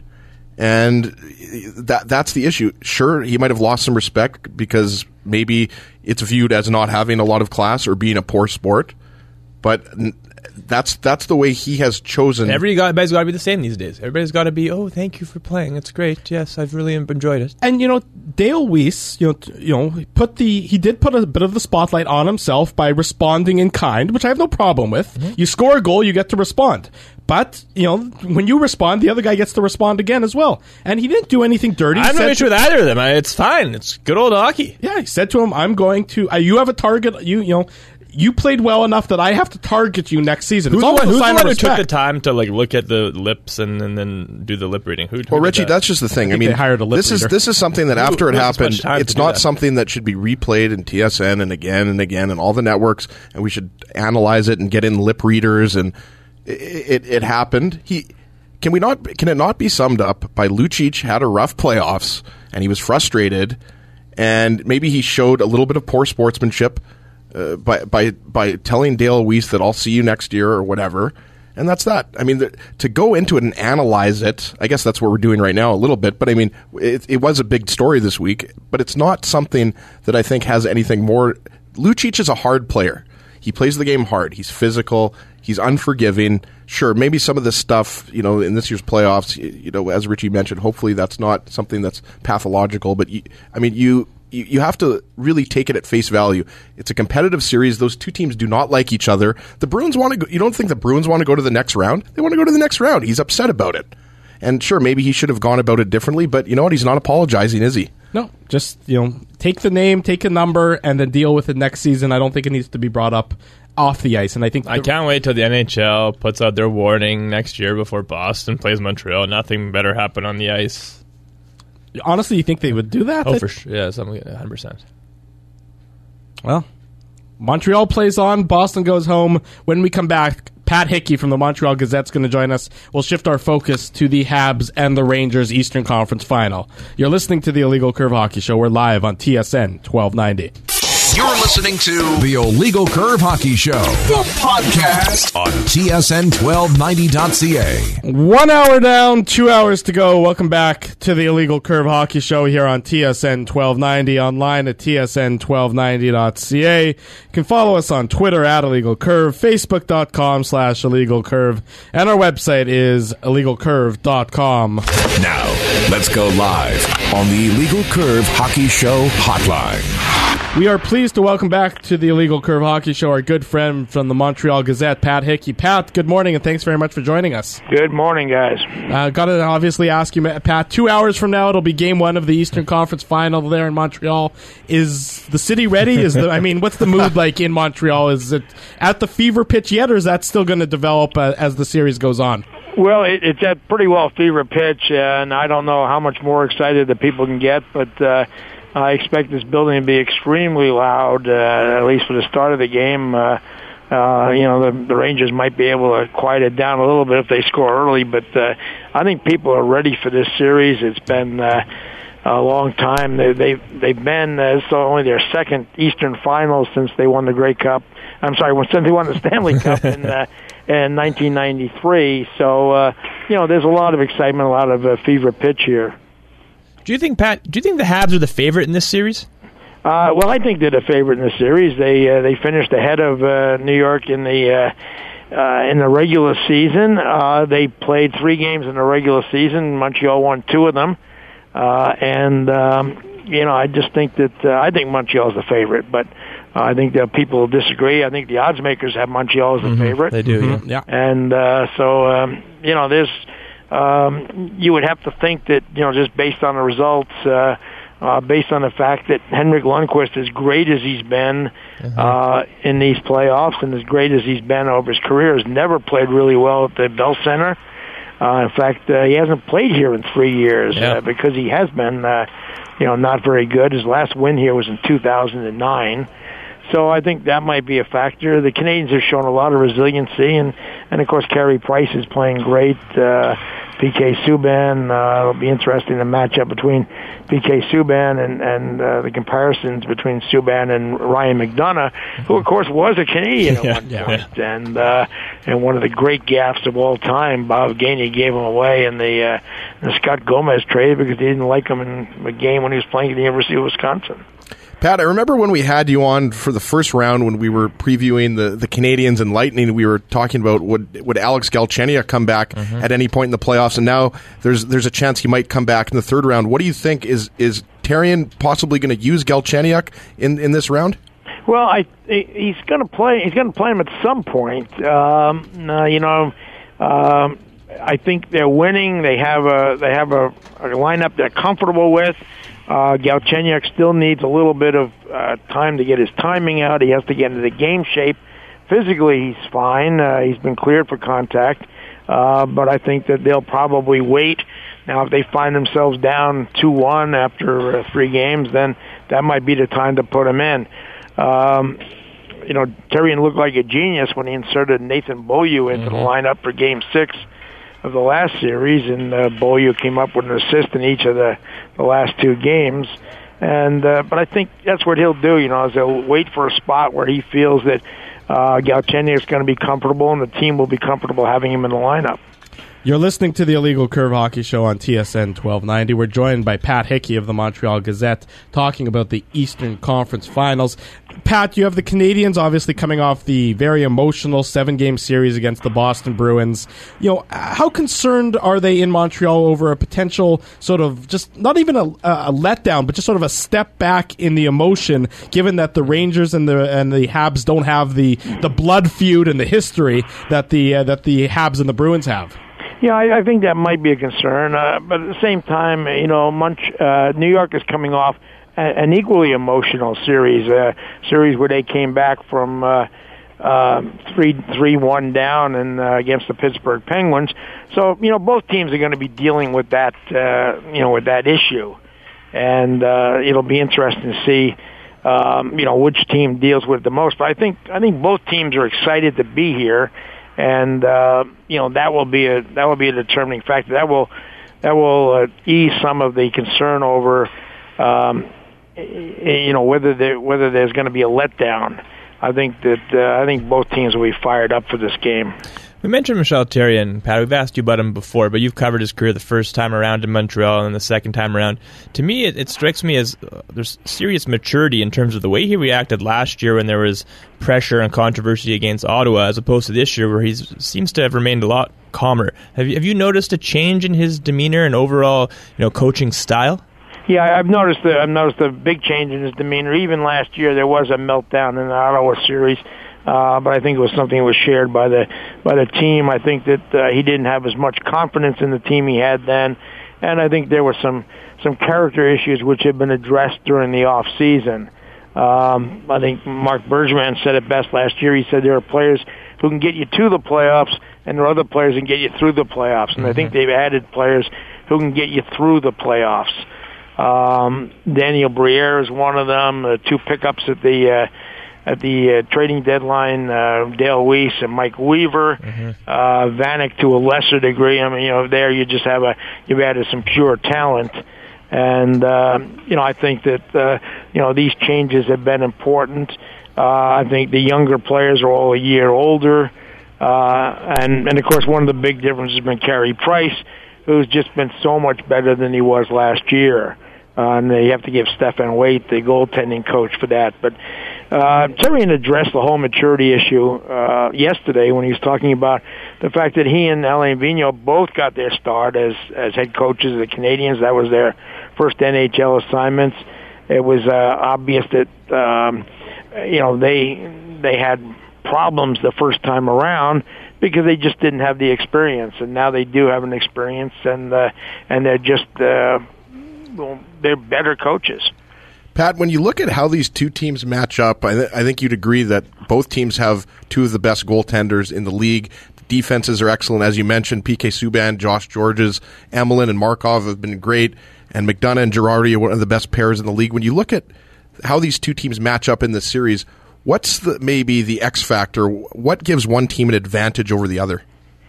And that that's the issue. Sure, he might have lost some respect because maybe it's viewed as not having a lot of class or being a poor sport. But that's that's the way he has chosen. Everybody's got to be the same these days. Everybody's got to be, oh, thank you for playing. It's great. Yes, I've really enjoyed it. And you know, Dale Weiss, you know, t- you know, put the he did put a bit of the spotlight on himself by responding in kind, which I have no problem with. Mm-hmm. You score a goal, you get to respond. But, you know, when you respond, the other guy gets to respond again as well. And he didn't do anything dirty. I have no issue with either of them. I, it's fine. It's good old hockey. Yeah, he said to him, I'm going to, uh, you have a target, you you know, you played well enough that I have to target you next season. Who's it's the one, a who's sign the one of who took respect. the time to like look at the lips and, and then do the lip reading? Who, who well, Richie, that? that's just the thing. I, I mean, they hired a lip this reader. is this is something that after who, it happened, it's not that? something that should be replayed in T S N and again and again and all the networks, and we should analyze it and get in lip readers. And it, it, it happened. He can we not? Can it not be summed up by Lucic had a rough playoffs and he was frustrated, and maybe he showed a little bit of poor sportsmanship. Uh, by by by telling Dale Weiss that I'll see you next year or whatever, and that's that. I mean, the, to go into it and analyze it, I guess that's what we're doing right now a little bit. But I mean, it, it was a big story this week, but it's not something that I think has anything more. Lucic is a hard player. He plays the game hard. He's physical. He's unforgiving. Sure, maybe some of this stuff, you know, in this year's playoffs, you, you know, as Richie mentioned, hopefully that's not something that's pathological. But you, I mean, you. You, you have to really take it at face value. It's a competitive series. Those two teams do not like each other. The Bruins want to go, you don't think the Bruins want to go to the next round? They want to go to the next round. He's upset about it. And sure, maybe he should have gone about it differently, but you know what? He's not apologizing, is he? No, just, you know, take the name, take a number, and then deal with it next season. I don't think it needs to be brought up off the ice. And I think I can't wait till the N H L puts out their warning next year before Boston plays Montreal. Nothing better happen on the ice. Honestly, you think they would do that? Oh, that, for sure. Yeah, something one hundred percent. Well, Montreal plays on. Boston goes home. When we come back, Pat Hickey from the Montreal Gazette's going to join us. We'll shift our focus to the Habs and the Rangers Eastern Conference Final. You're listening to the Illegal Curve Hockey Show. We're live on T S N twelve ninety. You're listening to the Illegal Curve Hockey Show, the podcast on T S N twelve ninety dot C A. One hour down, two hours to go. Welcome back to the Illegal Curve Hockey Show here on T S N twelve ninety, online at T S N twelve ninety dot C A. You can follow us on Twitter at Illegal Curve, Facebook.com slash Illegal Curve, and our website is illegal curve dot com. Now, let's go live on the Illegal Curve Hockey Show hotline. We are pleased to welcome back to the Illegal Curve Hockey Show our good friend from the Montreal Gazette, Pat Hickey. Pat, good morning, and thanks very much for joining us. Good morning, guys. Uh, got to obviously ask you, Pat, two hours from now, it'll be game one of the Eastern Conference Final there in Montreal. Is the city ready? Is the I mean, what's the mood like in Montreal? Is it at the fever pitch yet, or is that still going to develop uh, as the series goes on? Well, it, it's at pretty well fever pitch, uh, and I don't know how much more excited the people can get, but uh, I expect this building to be extremely loud, uh, at least for the start of the game. Uh, uh, you know, the, the Rangers might be able to quiet it down a little bit if they score early, but uh, I think people are ready for this series. It's been uh, a long time. They, they've, they've been, uh, it's only their second Eastern Finals since they won the Grey Cup. I'm sorry, since they won the Stanley Cup in uh, in nineteen ninety-three. So, uh, you know, there's a lot of excitement, a lot of uh, fever pitch here. Do you think, Pat, do you think the Habs are the favorite in this series? Uh, well, I think they're the favorite in the series. They uh, they finished ahead of uh, New York in the uh, uh, in the regular season. Uh, they played three games in the regular season. Montreal won two of them. Uh, and, um, you know, I just think that uh, I think Montreal's the favorite, but Uh, I think that people will disagree. I think the odds makers have Montreal as a mm-hmm. favorite. They do, mm-hmm. yeah. yeah. And uh, so, um, you know, there's um, you would have to think that, you know, just based on the results, uh, uh, based on the fact that Henrik Lundqvist, as great as he's been mm-hmm. uh, in these playoffs and as great as he's been over his career, has never played really well at the Bell Center. Uh, in fact, uh, he hasn't played here in three years yeah. uh, because he has been, uh, you know, not very good. His last win here was in two thousand nine. So I think that might be a factor. The Canadians have shown a lot of resiliency, and, and of course, Carey Price is playing great. Uh, P K Subban, uh, it'll be interesting, the matchup between P K Subban and, and uh, the comparisons between Subban and Ryan McDonough, who, of course, was a Canadian at yeah, one yeah. point. And, uh, and one of the great gaffes of all time, Bob Gainey gave him away in the, uh, in the Scott Gomez trade because he didn't like him in a game when he was playing at the University of Wisconsin. Pat, I remember when we had you on for the first round when we were previewing the, the Canadians and Lightning, we were talking about would would Alex Galchenyuk come back mm-hmm. at any point in the playoffs, and now there's there's a chance he might come back in the third round. What do you think? Is is Therrien possibly going to use Galchenyuk in, in this round? Well, I he's going to play. He's going to play him at some point. Um, uh, you know, um, I think they're winning. They have a they have a, a lineup they're comfortable with. Uh, Galchenyuk still needs a little bit of uh, time to get his timing out. He has to get into the game shape. Physically, he's fine. Uh, he's been cleared for contact. Uh, but I think that they'll probably wait. Now, if they find themselves down two one after uh, three games, then that might be the time to put him in. Um, you know, Therrien looked like a genius when he inserted Nathan Beaulieu into mm-hmm. the lineup for Game six of the last series, and uh, Beaulieu came up with an assist in each of the, the last two games. And uh, but I think that's what he'll do. You know, is he'll wait for a spot where he feels that uh, Galchenyuk is going to be comfortable, and the team will be comfortable having him in the lineup. You're listening to the Illegal Curve Hockey Show on T S N twelve ninety. We're joined by Pat Hickey of the Montreal Gazette talking about the Eastern Conference Finals. Pat, you have the Canadians obviously coming off the very emotional seven-game series against the Boston Bruins. You know, how concerned are they in Montreal over a potential sort of just not even a, a letdown, but just sort of a step back in the emotion, given that the Rangers and the and the Habs don't have the, the blood feud and the history that the uh, that the Habs and the Bruins have? Yeah, I, I think that might be a concern. Uh, but at the same time, you know, Munch, uh, New York is coming off a, an equally emotional series, a uh, series where they came back from uh, uh, three three one down and uh, against the Pittsburgh Penguins. So, you know, both teams are going to be dealing with that, uh, you know, with that issue, and uh, it'll be interesting to see, um, you know, which team deals with it the most. But I think I think both teams are excited to be here. And uh, you know that will be a that will be a determining factor. That will that will uh, ease some of the concern over um, you know whether there whether there's going to be a letdown. I think that uh, I think both teams will be fired up for this game. We mentioned Michel Therrien, Pat. We've asked you about him before, but you've covered his career the first time around in Montreal and the second time around. To me, it, it strikes me as uh, there's serious maturity in terms of the way he reacted last year when there was pressure and controversy against Ottawa, as opposed to this year where he seems to have remained a lot calmer. Have you, have you noticed a change in his demeanor and overall, you know, coaching style? Yeah, I've noticed that. I've noticed a big change in his demeanor. Even last year, there was a meltdown in the Ottawa series. Uh, but I think it was something that was shared by the by the team. I think that uh, he didn't have as much confidence in the team he had then, and I think there were some some character issues which had been addressed during the off season. Um, I think Mark Bergman said it best last year. He said there are players who can get you to the playoffs, and there are other players who can get you through the playoffs. And mm-hmm. I think they've added players who can get you through the playoffs. Um, Daniel Briere is one of them. Uh, two pickups at the uh, at the uh, trading deadline: uh, Dale Weiss and Mike Weaver. Mm-hmm. Uh, Vanek to a lesser degree. I mean, you know, there you just have a you've added some pure talent, and uh, you know, I think that uh, you know these changes have been important. Uh, I think the younger players are all a year older, uh, and and of course, one of the big differences has been Carey Price, who's just been so much better than he was last year. Uh, and they have to give Stefan Waite, the goaltending coach, for that. But uh, Therrien addressed the whole maturity issue uh, yesterday when he was talking about the fact that he and Alain Vigneault both got their start as as head coaches of the Canadiens. That was their first N H L assignments. It was uh, obvious that um, you know they they had problems the first time around because they just didn't have the experience, and now they do have an experience, and uh, and they're just. Uh, Well, they're better coaches. Pat, when you look at how these two teams match up, I, th- I think you'd agree that both teams have two of the best goaltenders in the league. The defenses are excellent. As you mentioned, P K Subban, Josh Georges, Emelin, and Markov have been great, and McDonough and Girardi are one of the best pairs in the league. When you look at how these two teams match up in this series, what's the, maybe the X factor? What gives one team an advantage over the other?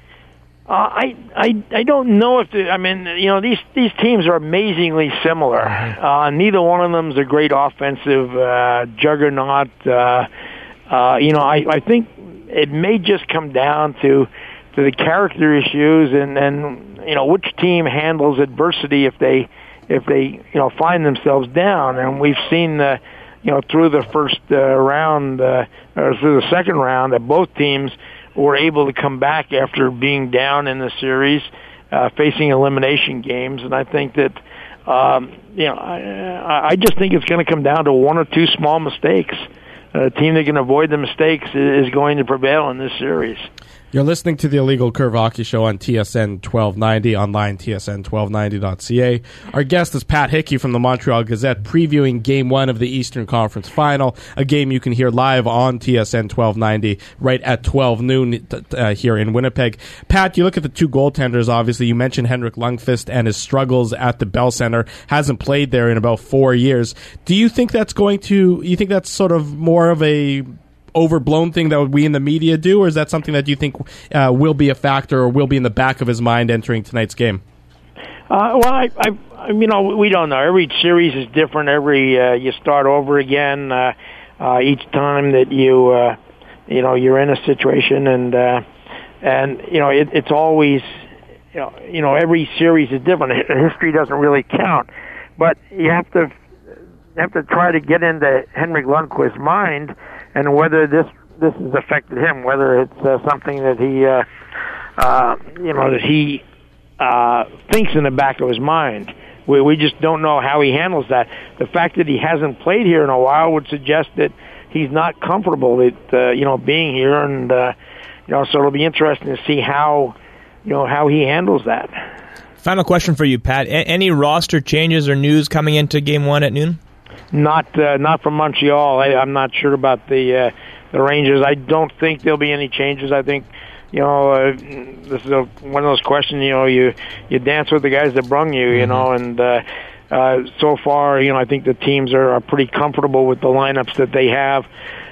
Uh, I, I I don't know if the, I mean you know these these teams are amazingly similar. Uh, neither one of them is a great offensive uh, juggernaut. Uh, uh, you know I, I think it may just come down to to the character issues and, and you know which team handles adversity if they if they you know find themselves down. And we've seen the you know through the first uh, round uh, or through the second round that both teams were able to come back after being down in the series, uh, facing elimination games. And I think that, um, you know, I, I just think it's going to come down to one or two small mistakes. A team that can avoid the mistakes is going to prevail in this series. You're listening to the Illegal Curve Hockey Show on T S N twelve ninety, online T S N twelve ninety dot C A. Our guest is Pat Hickey from the Montreal Gazette, previewing Game one of the Eastern Conference Final, a game you can hear live on T S N twelve ninety right at twelve noon uh, here in Winnipeg. Pat, you look at the two goaltenders, obviously. You mentioned Henrik Lundqvist and his struggles at the Bell Center. Hasn't played there in about four years. Do you think that's going to, you think that's sort of more of a overblown thing that we in the media do, or is that something that you think uh, will be a factor or will be in the back of his mind entering tonight's game? Uh, well, I, I, you know, we don't know. Every series is different. Every uh, you start over again uh, uh, each time that you, uh, you know, you're in a situation, and uh, and you know, it, it's always, you know, you know, every series is different. History doesn't really count, but you have to you have to try to get into Henrik Lundqvist's mind. And whether this this has affected him, whether it's uh, something that he, uh, uh, you know, that he uh, thinks in the back of his mind, we we just don't know how he handles that. The fact that he hasn't played here in a while would suggest that he's not comfortable with uh, you know being here, and uh, you know, so it'll be interesting to see how you know how he handles that. Final question for you, Pat: A- any roster changes or news coming into Game One at noon? Not uh, not from Montreal. I, I'm not sure about the uh, the Rangers. I don't think there'll be any changes. I think, you know, uh, this is a, one of those questions. You know, you you dance with the guys that brung you. You mm-hmm. know, and uh, uh, so far, you know, I think the teams are, are pretty comfortable with the lineups that they have,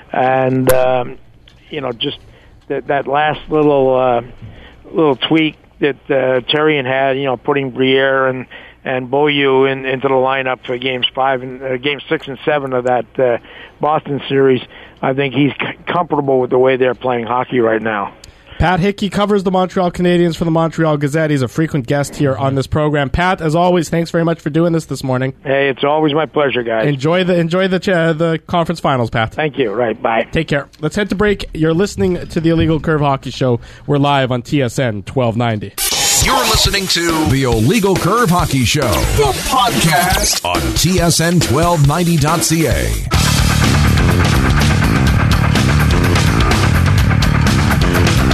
and um, you know, just that that last little uh, little tweak that uh, Therrien had. You know, putting Briere and. and Beaulieu in, into the lineup for games five and uh, game six and seven of that uh, Boston series. I think he's c- comfortable with the way they're playing hockey right now. Pat Hickey covers the Montreal Canadiens for the Montreal Gazette. He's a frequent guest here on this program. Pat, as always, thanks very much for doing this this morning. Hey, it's always my pleasure, guys. Enjoy the enjoy the uh, the conference finals, Pat. Thank you. Right, bye. Take care. Let's head to break. You're listening to the Illegal Curve Hockey Show. We're live on T S N twelve ninety. You're listening to the Illegal Curve Hockey Show, the podcast on T S N twelve ninety dot C A.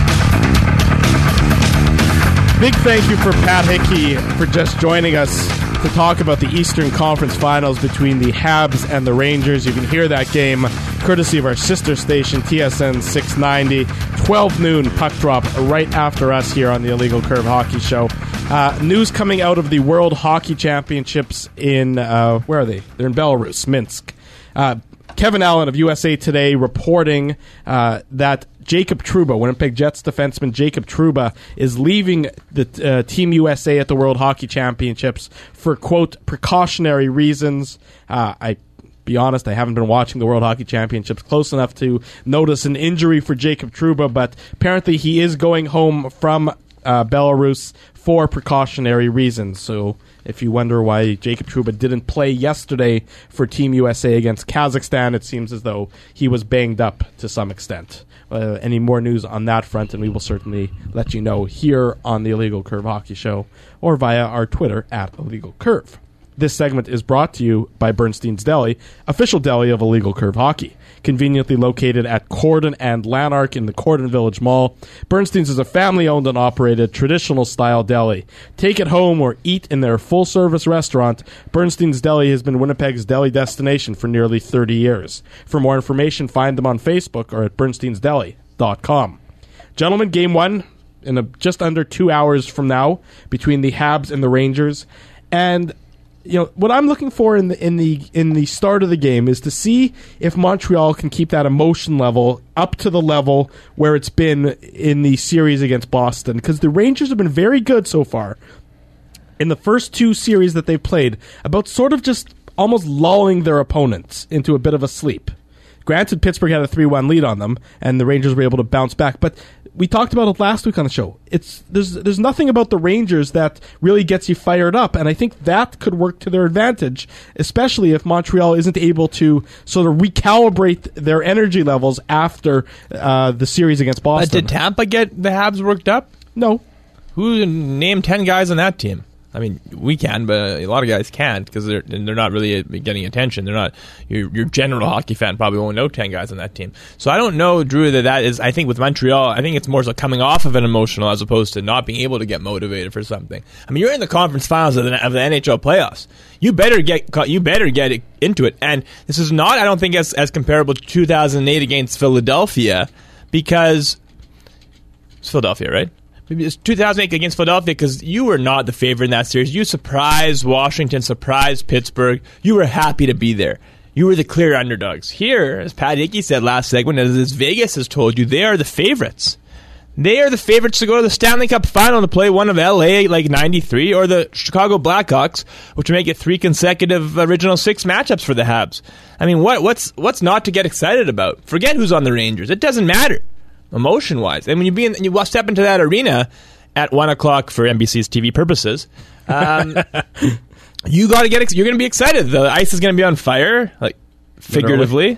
Big thank you for Pat Hickey for just joining us to talk about the Eastern Conference Finals between the Habs and the Rangers. You can hear that game courtesy of our sister station, T S N six ninety, twelve noon puck drop right after us here on the Illegal Curve Hockey Show. Uh, news coming out of the World Hockey Championships in, uh, where are they? They're in Belarus, Minsk. Uh, Kevin Allen of U S A Today reporting uh, that Jacob Trouba, Winnipeg Jets defenseman Jacob Trouba, is leaving the uh, Team U S A at the World Hockey Championships for, quote, precautionary reasons. Uh, I be honest, I haven't been watching the World Hockey Championships close enough to notice an injury for Jacob Trouba, but apparently he is going home from uh, Belarus for precautionary reasons. So if you wonder why Jacob Trouba didn't play yesterday for Team U S A against Kazakhstan, it seems as though he was banged up to some extent. Uh, any more news on that front, and we will certainly let you know here on the Illegal Curve Hockey Show or via our Twitter at Illegal Curve. This segment is brought to you by Bernstein's Deli, official deli of Illegal Curve Hockey. Conveniently located at Corden and Lanark in the Corden Village Mall, Bernstein's is a family-owned and operated traditional-style deli. Take it home or eat in their full-service restaurant. Bernstein's Deli has been Winnipeg's deli destination for nearly thirty years. For more information, find them on Facebook or at bernsteins deli dot com. Gentlemen, game one in a, just under two hours from now between the Habs and the Rangers. And you know what I'm looking for in the in the in the start of the game is to see if Montreal can keep that emotion level up to the level where it's been in the series against Boston, because the Rangers have been very good so far in the first two series that they've played about sort of just almost lulling their opponents into a bit of a sleep. Granted, Pittsburgh had a three one lead on them, and the Rangers were able to bounce back. But we talked about it last week on the show. It's there's there's nothing about the Rangers that really gets you fired up, and I think that could work to their advantage, especially if Montreal isn't able to sort of recalibrate their energy levels after uh, the series against Boston. But did Tampa get the Habs worked up? No. Who named ten guys on that team? I mean, we can, but a lot of guys can't because they're they're not really getting attention. They're not your your general hockey fan probably won't know ten guys on that team. So I don't know, Drew, that that is. I think with Montreal, I think it's more so coming off of an emotional as opposed to not being able to get motivated for something. I mean, you're in the conference finals of the, of the N H L playoffs. You better get you better get into it. And this is not, I don't think, as as comparable to two thousand eight against Philadelphia, because it's Philadelphia, right? Maybe it's two thousand eight against Philadelphia, because you were not the favorite in that series. You surprised Washington, surprised Pittsburgh. You were happy to be there. You were the clear underdogs. Here, as Pat Hickey said last segment, as Vegas has told you, they are the favorites. They are the favorites to go to the Stanley Cup Final to play one of L A like ninety-three or the Chicago Blackhawks, which would make it three consecutive original six matchups for the Habs. I mean, what what's what's not to get excited about? Forget who's on the Rangers. It doesn't matter. Emotion-wise, and when you be in, you step into that arena at one o'clock for N B C's T V purposes, um, you got to get. Ex- you're going to be excited. The ice is going to be on fire, like figuratively,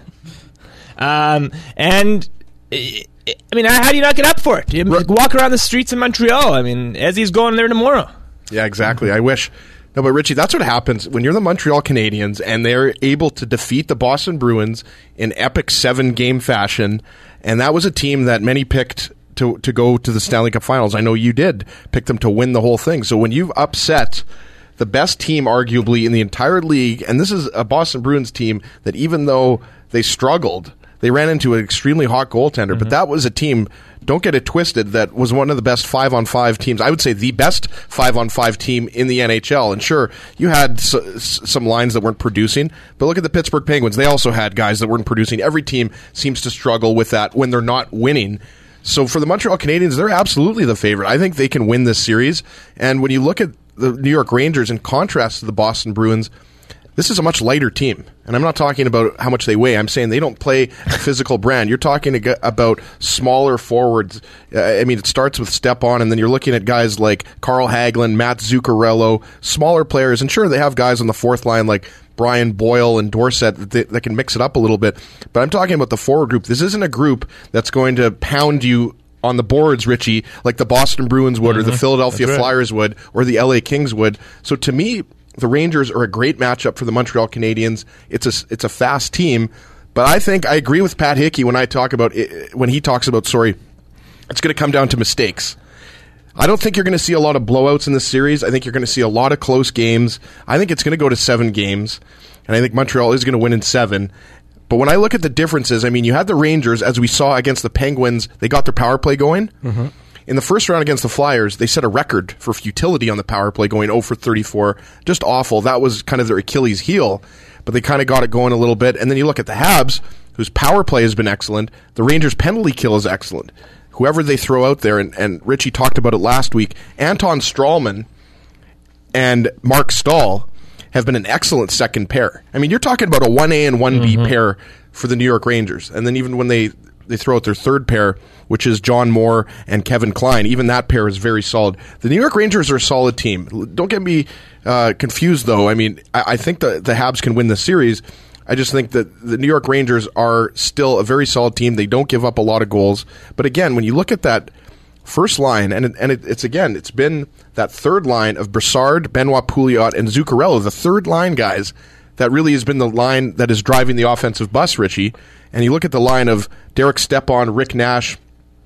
um, and I mean, how do you not get up for it? You walk around the streets in Montreal. I mean, Ezzy's going there tomorrow. Yeah, exactly. I wish. No, but Richie, that's what happens when you're the Montreal Canadiens and they're able to defeat the Boston Bruins in epic seven-game fashion. And that was a team that many picked to to go to the Stanley Cup Finals. I know you did pick them to win the whole thing. So when you've upset the best team arguably in the entire league, and this is a Boston Bruins team that even though they struggled, they ran into an extremely hot goaltender. Mm-hmm. But that was a team, don't get it twisted, that was one of the best five-on-five teams. I would say the best five-on-five team in the N H L. And sure, you had s- s- some lines that weren't producing, but look at the Pittsburgh Penguins. They also had guys that weren't producing. Every team seems to struggle with that when they're not winning. So for the Montreal Canadiens, they're absolutely the favorite. I think they can win this series. And when you look at the New York Rangers in contrast to the Boston Bruins, this is a much lighter team. And I'm not talking about how much they weigh. I'm saying they don't play a physical brand. You're talking about smaller forwards. Uh, I mean, it starts with Stepan, and then you're looking at guys like Carl Hagelin, Matt Zuccarello, smaller players. And sure, they have guys on the fourth line like Brian Boyle and Dorsett that, that can mix it up a little bit. But I'm talking about the forward group. This isn't a group that's going to pound you on the boards, Richie, like the Boston Bruins would, mm-hmm. or the Philadelphia right. Flyers would, or the L A Kings would. So to me, the Rangers are a great matchup for the Montreal Canadiens. It's a it's a fast team, but I think I agree with Pat Hickey when I talk about it, when he talks about sorry, it's going to come down to mistakes. I don't think you're going to see a lot of blowouts in this series. I think you're going to see a lot of close games. I think it's going to go to seven games, and I think Montreal is going to win in seven. But when I look at the differences, I mean, you had the Rangers, as we saw against the Penguins, they got their power play going. Mm-hmm. In the first round against the Flyers, they set a record for futility on the power play, going oh for thirty-four. Just awful. That was kind of their Achilles heel, but they kind of got it going a little bit. And then you look at the Habs, whose power play has been excellent. The Rangers' penalty kill is excellent. Whoever they throw out there, and, and Richie talked about it last week, Anton Stralman and Mark Stahl have been an excellent second pair. I mean, you're talking about a one A and one B mm-hmm. pair for the New York Rangers. And then even when they, they throw out their third pair, which is John Moore and Kevin Klein, even that pair is very solid. The New York Rangers are a solid team. Don't get me uh, confused, though. I mean, I, I think the, the Habs can win the series. I just think that the New York Rangers are still a very solid team. They don't give up a lot of goals. But again, when you look at that first line, and, it, and it, it's again, it's been that third line of Brassard, Benoit Pouliot, and Zuccarello, the third line guys, that really has been the line that is driving the offensive bus, Richie. And you look at the line of Derek Stepan, Rick Nash.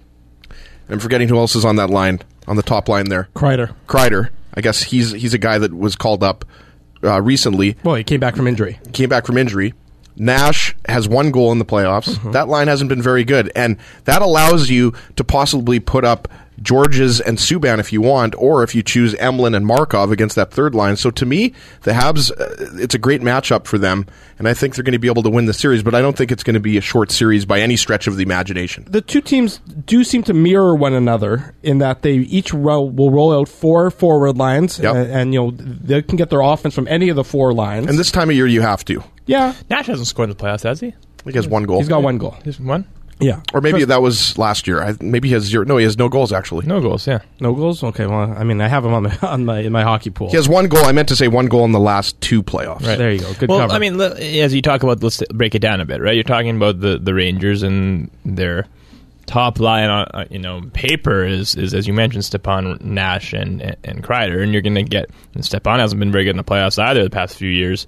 I'm forgetting who else is on that line, on the top line there. Kreider. Kreider. I guess he's he's a guy that was called up uh, recently. Well, he came back from injury. Came back from injury. Nash has one goal in the playoffs. Mm-hmm. That line hasn't been very good. And that allows you to possibly put up Georges and Subban if you want, or if you choose Emlyn and Markov against that third line. So to me, the Habs, uh, it's a great matchup for them, and I think they're going to be able to win the series, but I don't think it's going to be a short series by any stretch of the imagination. The two teams do seem to mirror one another in that they each ro- will roll out four forward lines, yep. and, and you know they can get their offense from any of the four lines. And this time of year, you have to. Yeah. Nash hasn't scored in the playoffs, has he? I think he has one goal. He's got one goal. He's one? Yeah. Or maybe that was last year. I, maybe he has zero. No, he has no goals, actually. No goals, yeah. No goals? Okay, well, I mean, I have him on my, on my in my hockey pool. He has one goal. I meant to say one goal in the last two playoffs. Right. There you go. Good well, cover. I mean, as you talk about, let's break it down a bit, right? You're talking about the, the Rangers and their top line on, you know, paper is, is as you mentioned, Stepan, Nash, and, and, and Kreider, and you're going to get, and Stepan hasn't been very good in the playoffs either the past few years.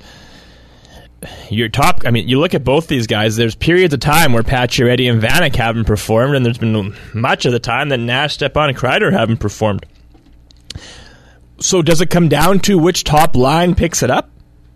Your top, I mean, you look at both these guys, there's periods of time where Pacioretty and Vanek haven't performed, and there's been much of the time that Nash, Stepan, and Kreider haven't performed. So does it come down to which top line picks it up?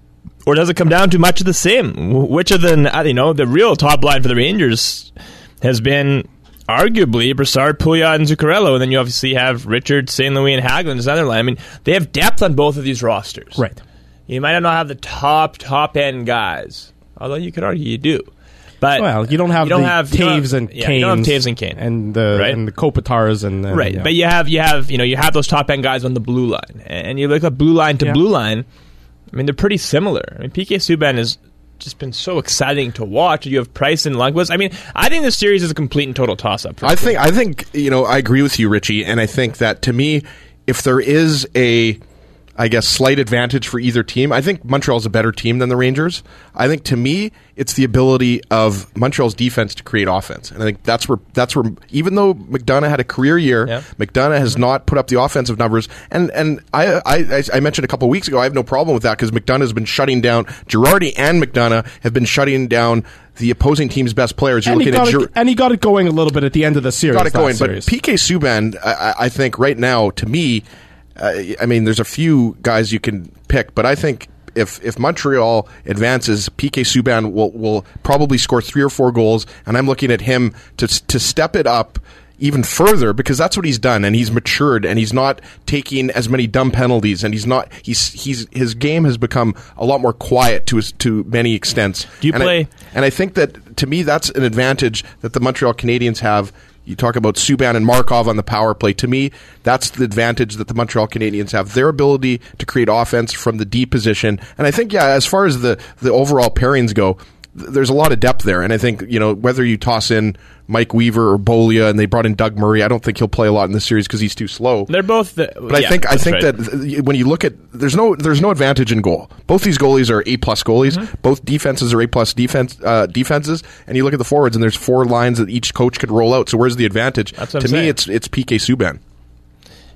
Or does it come down to much of the same? Which of the, you know, the real top line for the Rangers has been arguably Brassard, Pouliot, and Zuccarello, and then you obviously have Richard, Saint Louis, and Hagelin as another line. I mean, they have depth on both of these rosters. Right. You might not have the top, top-end guys, although you could argue you do. But well, you don't have you don't the have, Taves and yeah, Canes. You don't have Taves and Kane. And the, right? and the Kopitars. And, and, right, yeah. but you have, you have, you know, you have those top-end guys on the blue line. And you look at blue line to yeah. blue line, I mean, they're pretty similar. I mean, P K Subban has just been so exciting to watch. You have Price and Lundqvist. I mean, I think this series is a complete and total toss-up. I think, I think, you know, I agree with you, Richie, and I think that, to me, if there is a, I guess, slight advantage for either team, I think Montreal's a better team than the Rangers. I think, to me, it's the ability of Montreal's defense to create offense. And I think that's where, that's where even though McDonough had a career year, yeah. McDonough has not put up the offensive numbers. And and I I, I mentioned a couple of weeks ago, I have no problem with that because McDonough has been shutting down, Girardi and McDonough have been shutting down the opposing team's best players. You're and, he looking got at it, Gir- and he got it going a little bit at the end of the series. Got it going, series. but P K Subban, I, I think right now, to me, uh, I mean, there's a few guys you can pick, but I think if if Montreal advances, P K Subban will will probably score three or four goals, and I'm looking at him to to step it up even further because that's what he's done, and he's matured, and he's not taking as many dumb penalties, and he's not he's he's his game has become a lot more quiet to his, to many extents. Do you and play? I, and I think that to me that's an advantage that the Montreal Canadiens have. You talk about Subban and Markov on the power play. To me, that's the advantage that the Montreal Canadiens have. Their ability to create offense from the D position. And I think, yeah, as far as the, the overall pairings go, th- there's a lot of depth there. And I think, you know, whether you toss in Mike Weaver or Bolia, and they brought in Doug Murray, I don't think he'll play a lot in this series because he's too slow. They're both the, But yeah, I think I think right. that th- when you look at there's no there's no advantage in goal. Both these goalies are A plus goalies. Mm-hmm. Both defenses are A plus defense uh, defenses. And you look at the forwards, and there's four lines that each coach could roll out. So where's the advantage? That's what to I'm me, saying. it's it's P K Subban.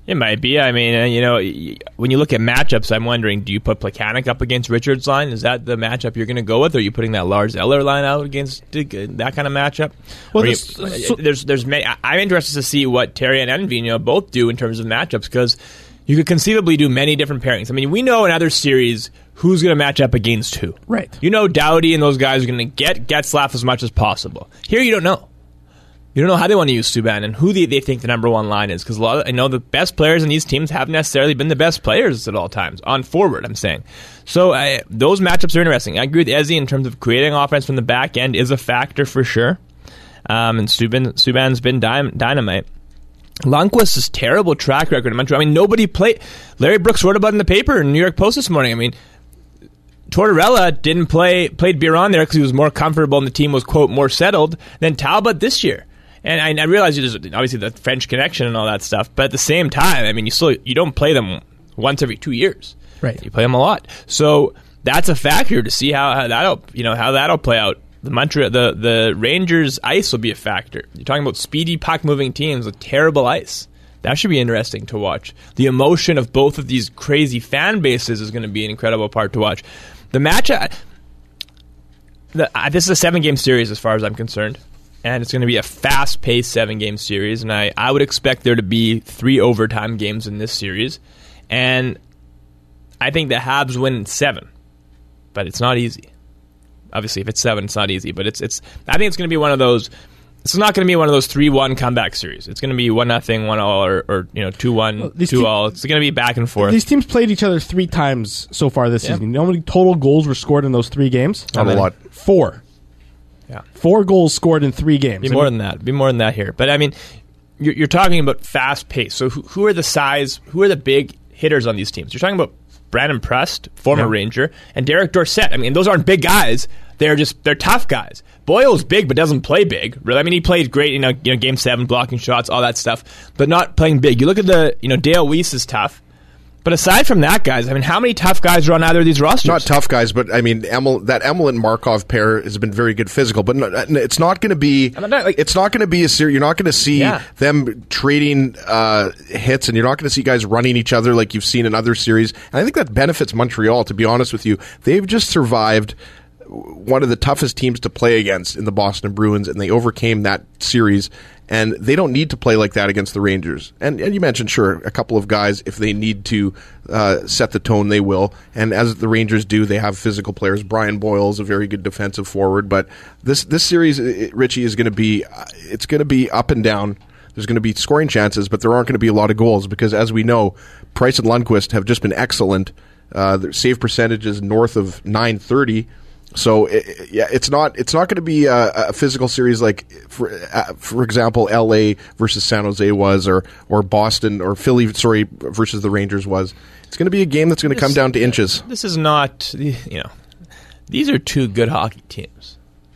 It might be. I mean, uh, you know, when you look at matchups, I'm wondering, do you put Plekanec up against Richard's line? Is that the matchup you're going to go with? Or are you putting that Lars Eller line out against uh, that kind of matchup? Well, you, this, so, there's, there's, many, I'm interested to see what Terry and Envino both do in terms of matchups, because you could conceivably do many different pairings. I mean, we know in other series who's going to match up against who. Right. You know Doughty and those guys are going to get Getzlaf as much as possible. Here you don't know. You don't know how they want to use Subban and who they, they think the number one line is, because a lot of, I know the best players in these teams haven't necessarily been the best players at all times, on forward, I'm saying. So I, those matchups are interesting. I agree with Ezzy in terms of creating offense from the back end is a factor for sure. Um, and Subban, Subban's been dy- dynamite. Lundqvist's terrible track record in Montreal. I mean, nobody played. Larry Brooks wrote about it in the paper in New York Post this morning. I mean, Tortorella didn't play, played Biron there because he was more comfortable and the team was, quote, more settled than Talbot this year. And I, I realize there's obviously the French connection and all that stuff, but at the same time, I mean, you still you don't play them once every two years, right? You play them a lot, so that's a factor to see how, how that'll you know how that'll play out. The Montreal, the the Rangers ice will be a factor. You're talking about speedy puck moving teams with terrible ice. That should be interesting to watch. The emotion of both of these crazy fan bases is going to be an incredible part to watch. The match, uh, the, uh, this is a seven game series as far as I'm concerned. And it's going to be a fast-paced seven-game series, and I, I would expect there to be three overtime games in this series. And I think the Habs win in seven, but it's not easy. Obviously, if it's seven, it's not easy. But it's it's. I think it's going to be one of those. It's not going to be one of those three one comeback series. It's going to be one nothing, one all, or, or you know two one, well, two te- all. It's going to be back and forth. These teams played each other three times so far this yeah. season. You know how many total goals were scored in those three games? Not a lot. Four. Yeah. Four goals scored in three games. Be more I mean, than that. Be more than that here. But I mean, you're, you're talking about fast pace. So who, who are the size? Who are the big hitters on these teams? You're talking about Brandon Prust, former yeah. Ranger, and Derek Dorsett. I mean, those aren't big guys. They're just they're tough guys. Boyle's big, but doesn't play big. Really, I mean, he played great. You know, you know, game seven, blocking shots, all that stuff, but not playing big. You look at the, you know, Dale Weiss is tough. But aside from that, guys, I mean, how many tough guys are on either of these rosters? Not tough guys, but I mean, Emil, that Emil and Markov pair has been very good physical. But no, it's not going to be. Not, like, it's not going to be a series. You're not going to see yeah. them trading uh, hits, and you're not going to see guys running each other like you've seen in other series. And I think that benefits Montreal. To be honest with you, they've just survived one of the toughest teams to play against in the Boston Bruins, and they overcame that series. And they don't need to play like that against the Rangers. And, and you mentioned, sure, a couple of guys, if they need to uh, set the tone, they will. And as the Rangers do, they have physical players. Brian Boyle is a very good defensive forward. But this this series, it, Richie, is going to be it's going to be up and down. There's going to be scoring chances, but there aren't going to be a lot of goals because, as we know, Price and Lundqvist have just been excellent. Uh, their save percentage is north of nine thirty. So it, yeah, it's not it's not going to be a, a physical series like, for uh, for example, L A versus San Jose was, or or Boston or Philly, sorry, versus the Rangers was. It's going to be a game that's going to come down to inches. This is not, you know, these are two good hockey teams.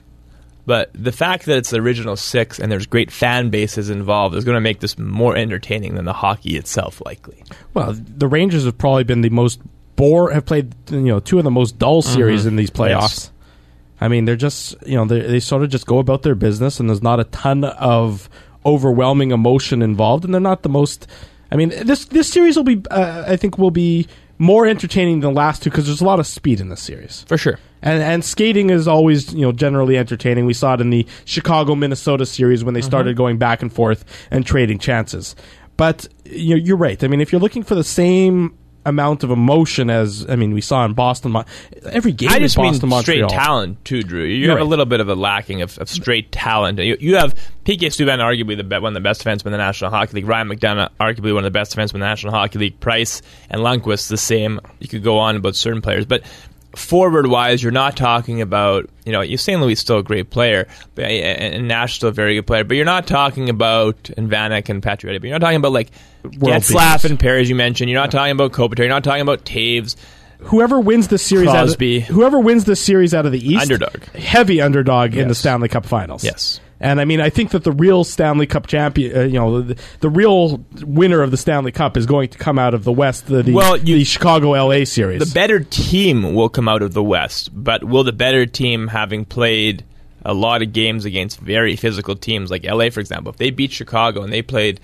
But the fact that it's the original six and there's great fan bases involved is going to make this more entertaining than the hockey itself, likely. Well, the Rangers have probably been the most bore have played, you know, two of the most dull series mm-hmm. in these playoffs. Yes. I mean, they're just, you know, they sort of just go about their business, and there's not a ton of overwhelming emotion involved, and they're not the most. I mean, this this series will be, uh, I think, will be more entertaining than the last two because there's a lot of speed in this series, for sure. And and skating is always, you know, generally entertaining. We saw it in the Chicago Minnesota series when they mm-hmm. started going back and forth and trading chances. But you know, you're right. I mean, if you're looking for the same amount of emotion as, I mean, we saw in Boston, every game I just in Boston, mean Montreal. Straight talent too, Drew. You You're have right. a little bit of a lacking of, of straight talent. You, you have P K Subban, arguably the one of the best defensemen in the National Hockey League. Ryan McDonough, arguably one of the best defensemen in the National Hockey League. Price and Lundqvist, the same. You could go on about certain players, but forward-wise, you're not talking about, you know, Saint Louis is still a great player, but, and Nash still a very good player, but you're not talking about and Vanek and Pacioretty, but you're not talking about, like, Getzlaf and Perry, as you mentioned. You're not talking about Kopitar. You're not talking about Taves. Whoever wins this series, Crosby. Out of, whoever wins this series out of the East, underdog, heavy underdog yes. in the Stanley Cup Finals. Yes. And I mean, I think that the real Stanley Cup champion, uh, you know, the, the real winner of the Stanley Cup is going to come out of the West, the, the, well, you, the Chicago L A series. The better team will come out of the West, but will the better team, having played a lot of games against very physical teams like L A, for example, if they beat Chicago and they played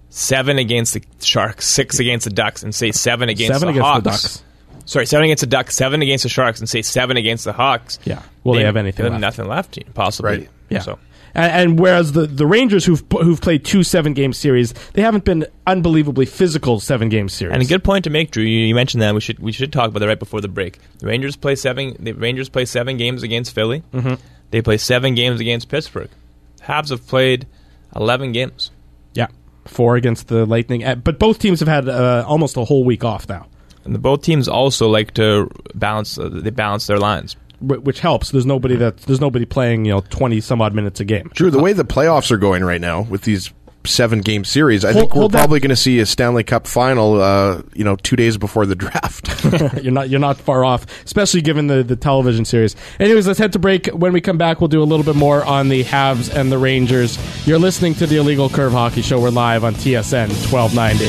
seven against the Sharks, six against the Ducks, and say seven against Seven the against Hawks. the Ducks. Sorry, seven against the Ducks, seven against the Sharks, and say seven against the Hawks. Yeah. Will they have anything then left? Nothing left, possibly. Right. Yeah. So. And, and whereas the, the Rangers, who've who've played two seven game series, they haven't been unbelievably physical seven game series. And a good point to make, Drew. You, you mentioned that we should we should talk about that right before the break. The Rangers play seven. The Rangers play seven games against Philly. Mm-hmm. They play seven games against Pittsburgh. Habs have played eleven games. Yeah, four against the Lightning. Uh, But both teams have had uh, almost a whole week off now, And the, both teams also like to balance. Uh, they balance their lines. wh- which helps. There's nobody that there's nobody playing you know twenty some odd minutes a game. Drew, the way the playoffs are going right now with these seven game series, I Hold- think we're hold that- probably going to see a Stanley Cup final, uh, you know, two days before the draft. you're not you're not far off, especially given the, the television series. Anyways, let's head to break. When we come back, we'll do a little bit more on the Habs and the Rangers. You're listening to the Illegal Curve Hockey Show. We're live on T S N twelve ninety.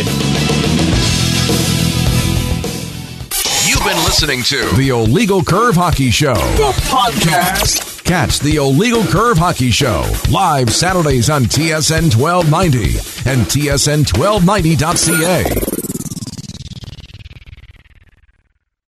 You've been listening to the Illegal Curve Hockey Show, the podcast. Catch the Illegal Curve Hockey Show live Saturdays on T S N twelve ninety and T S N twelve ninety dot C A.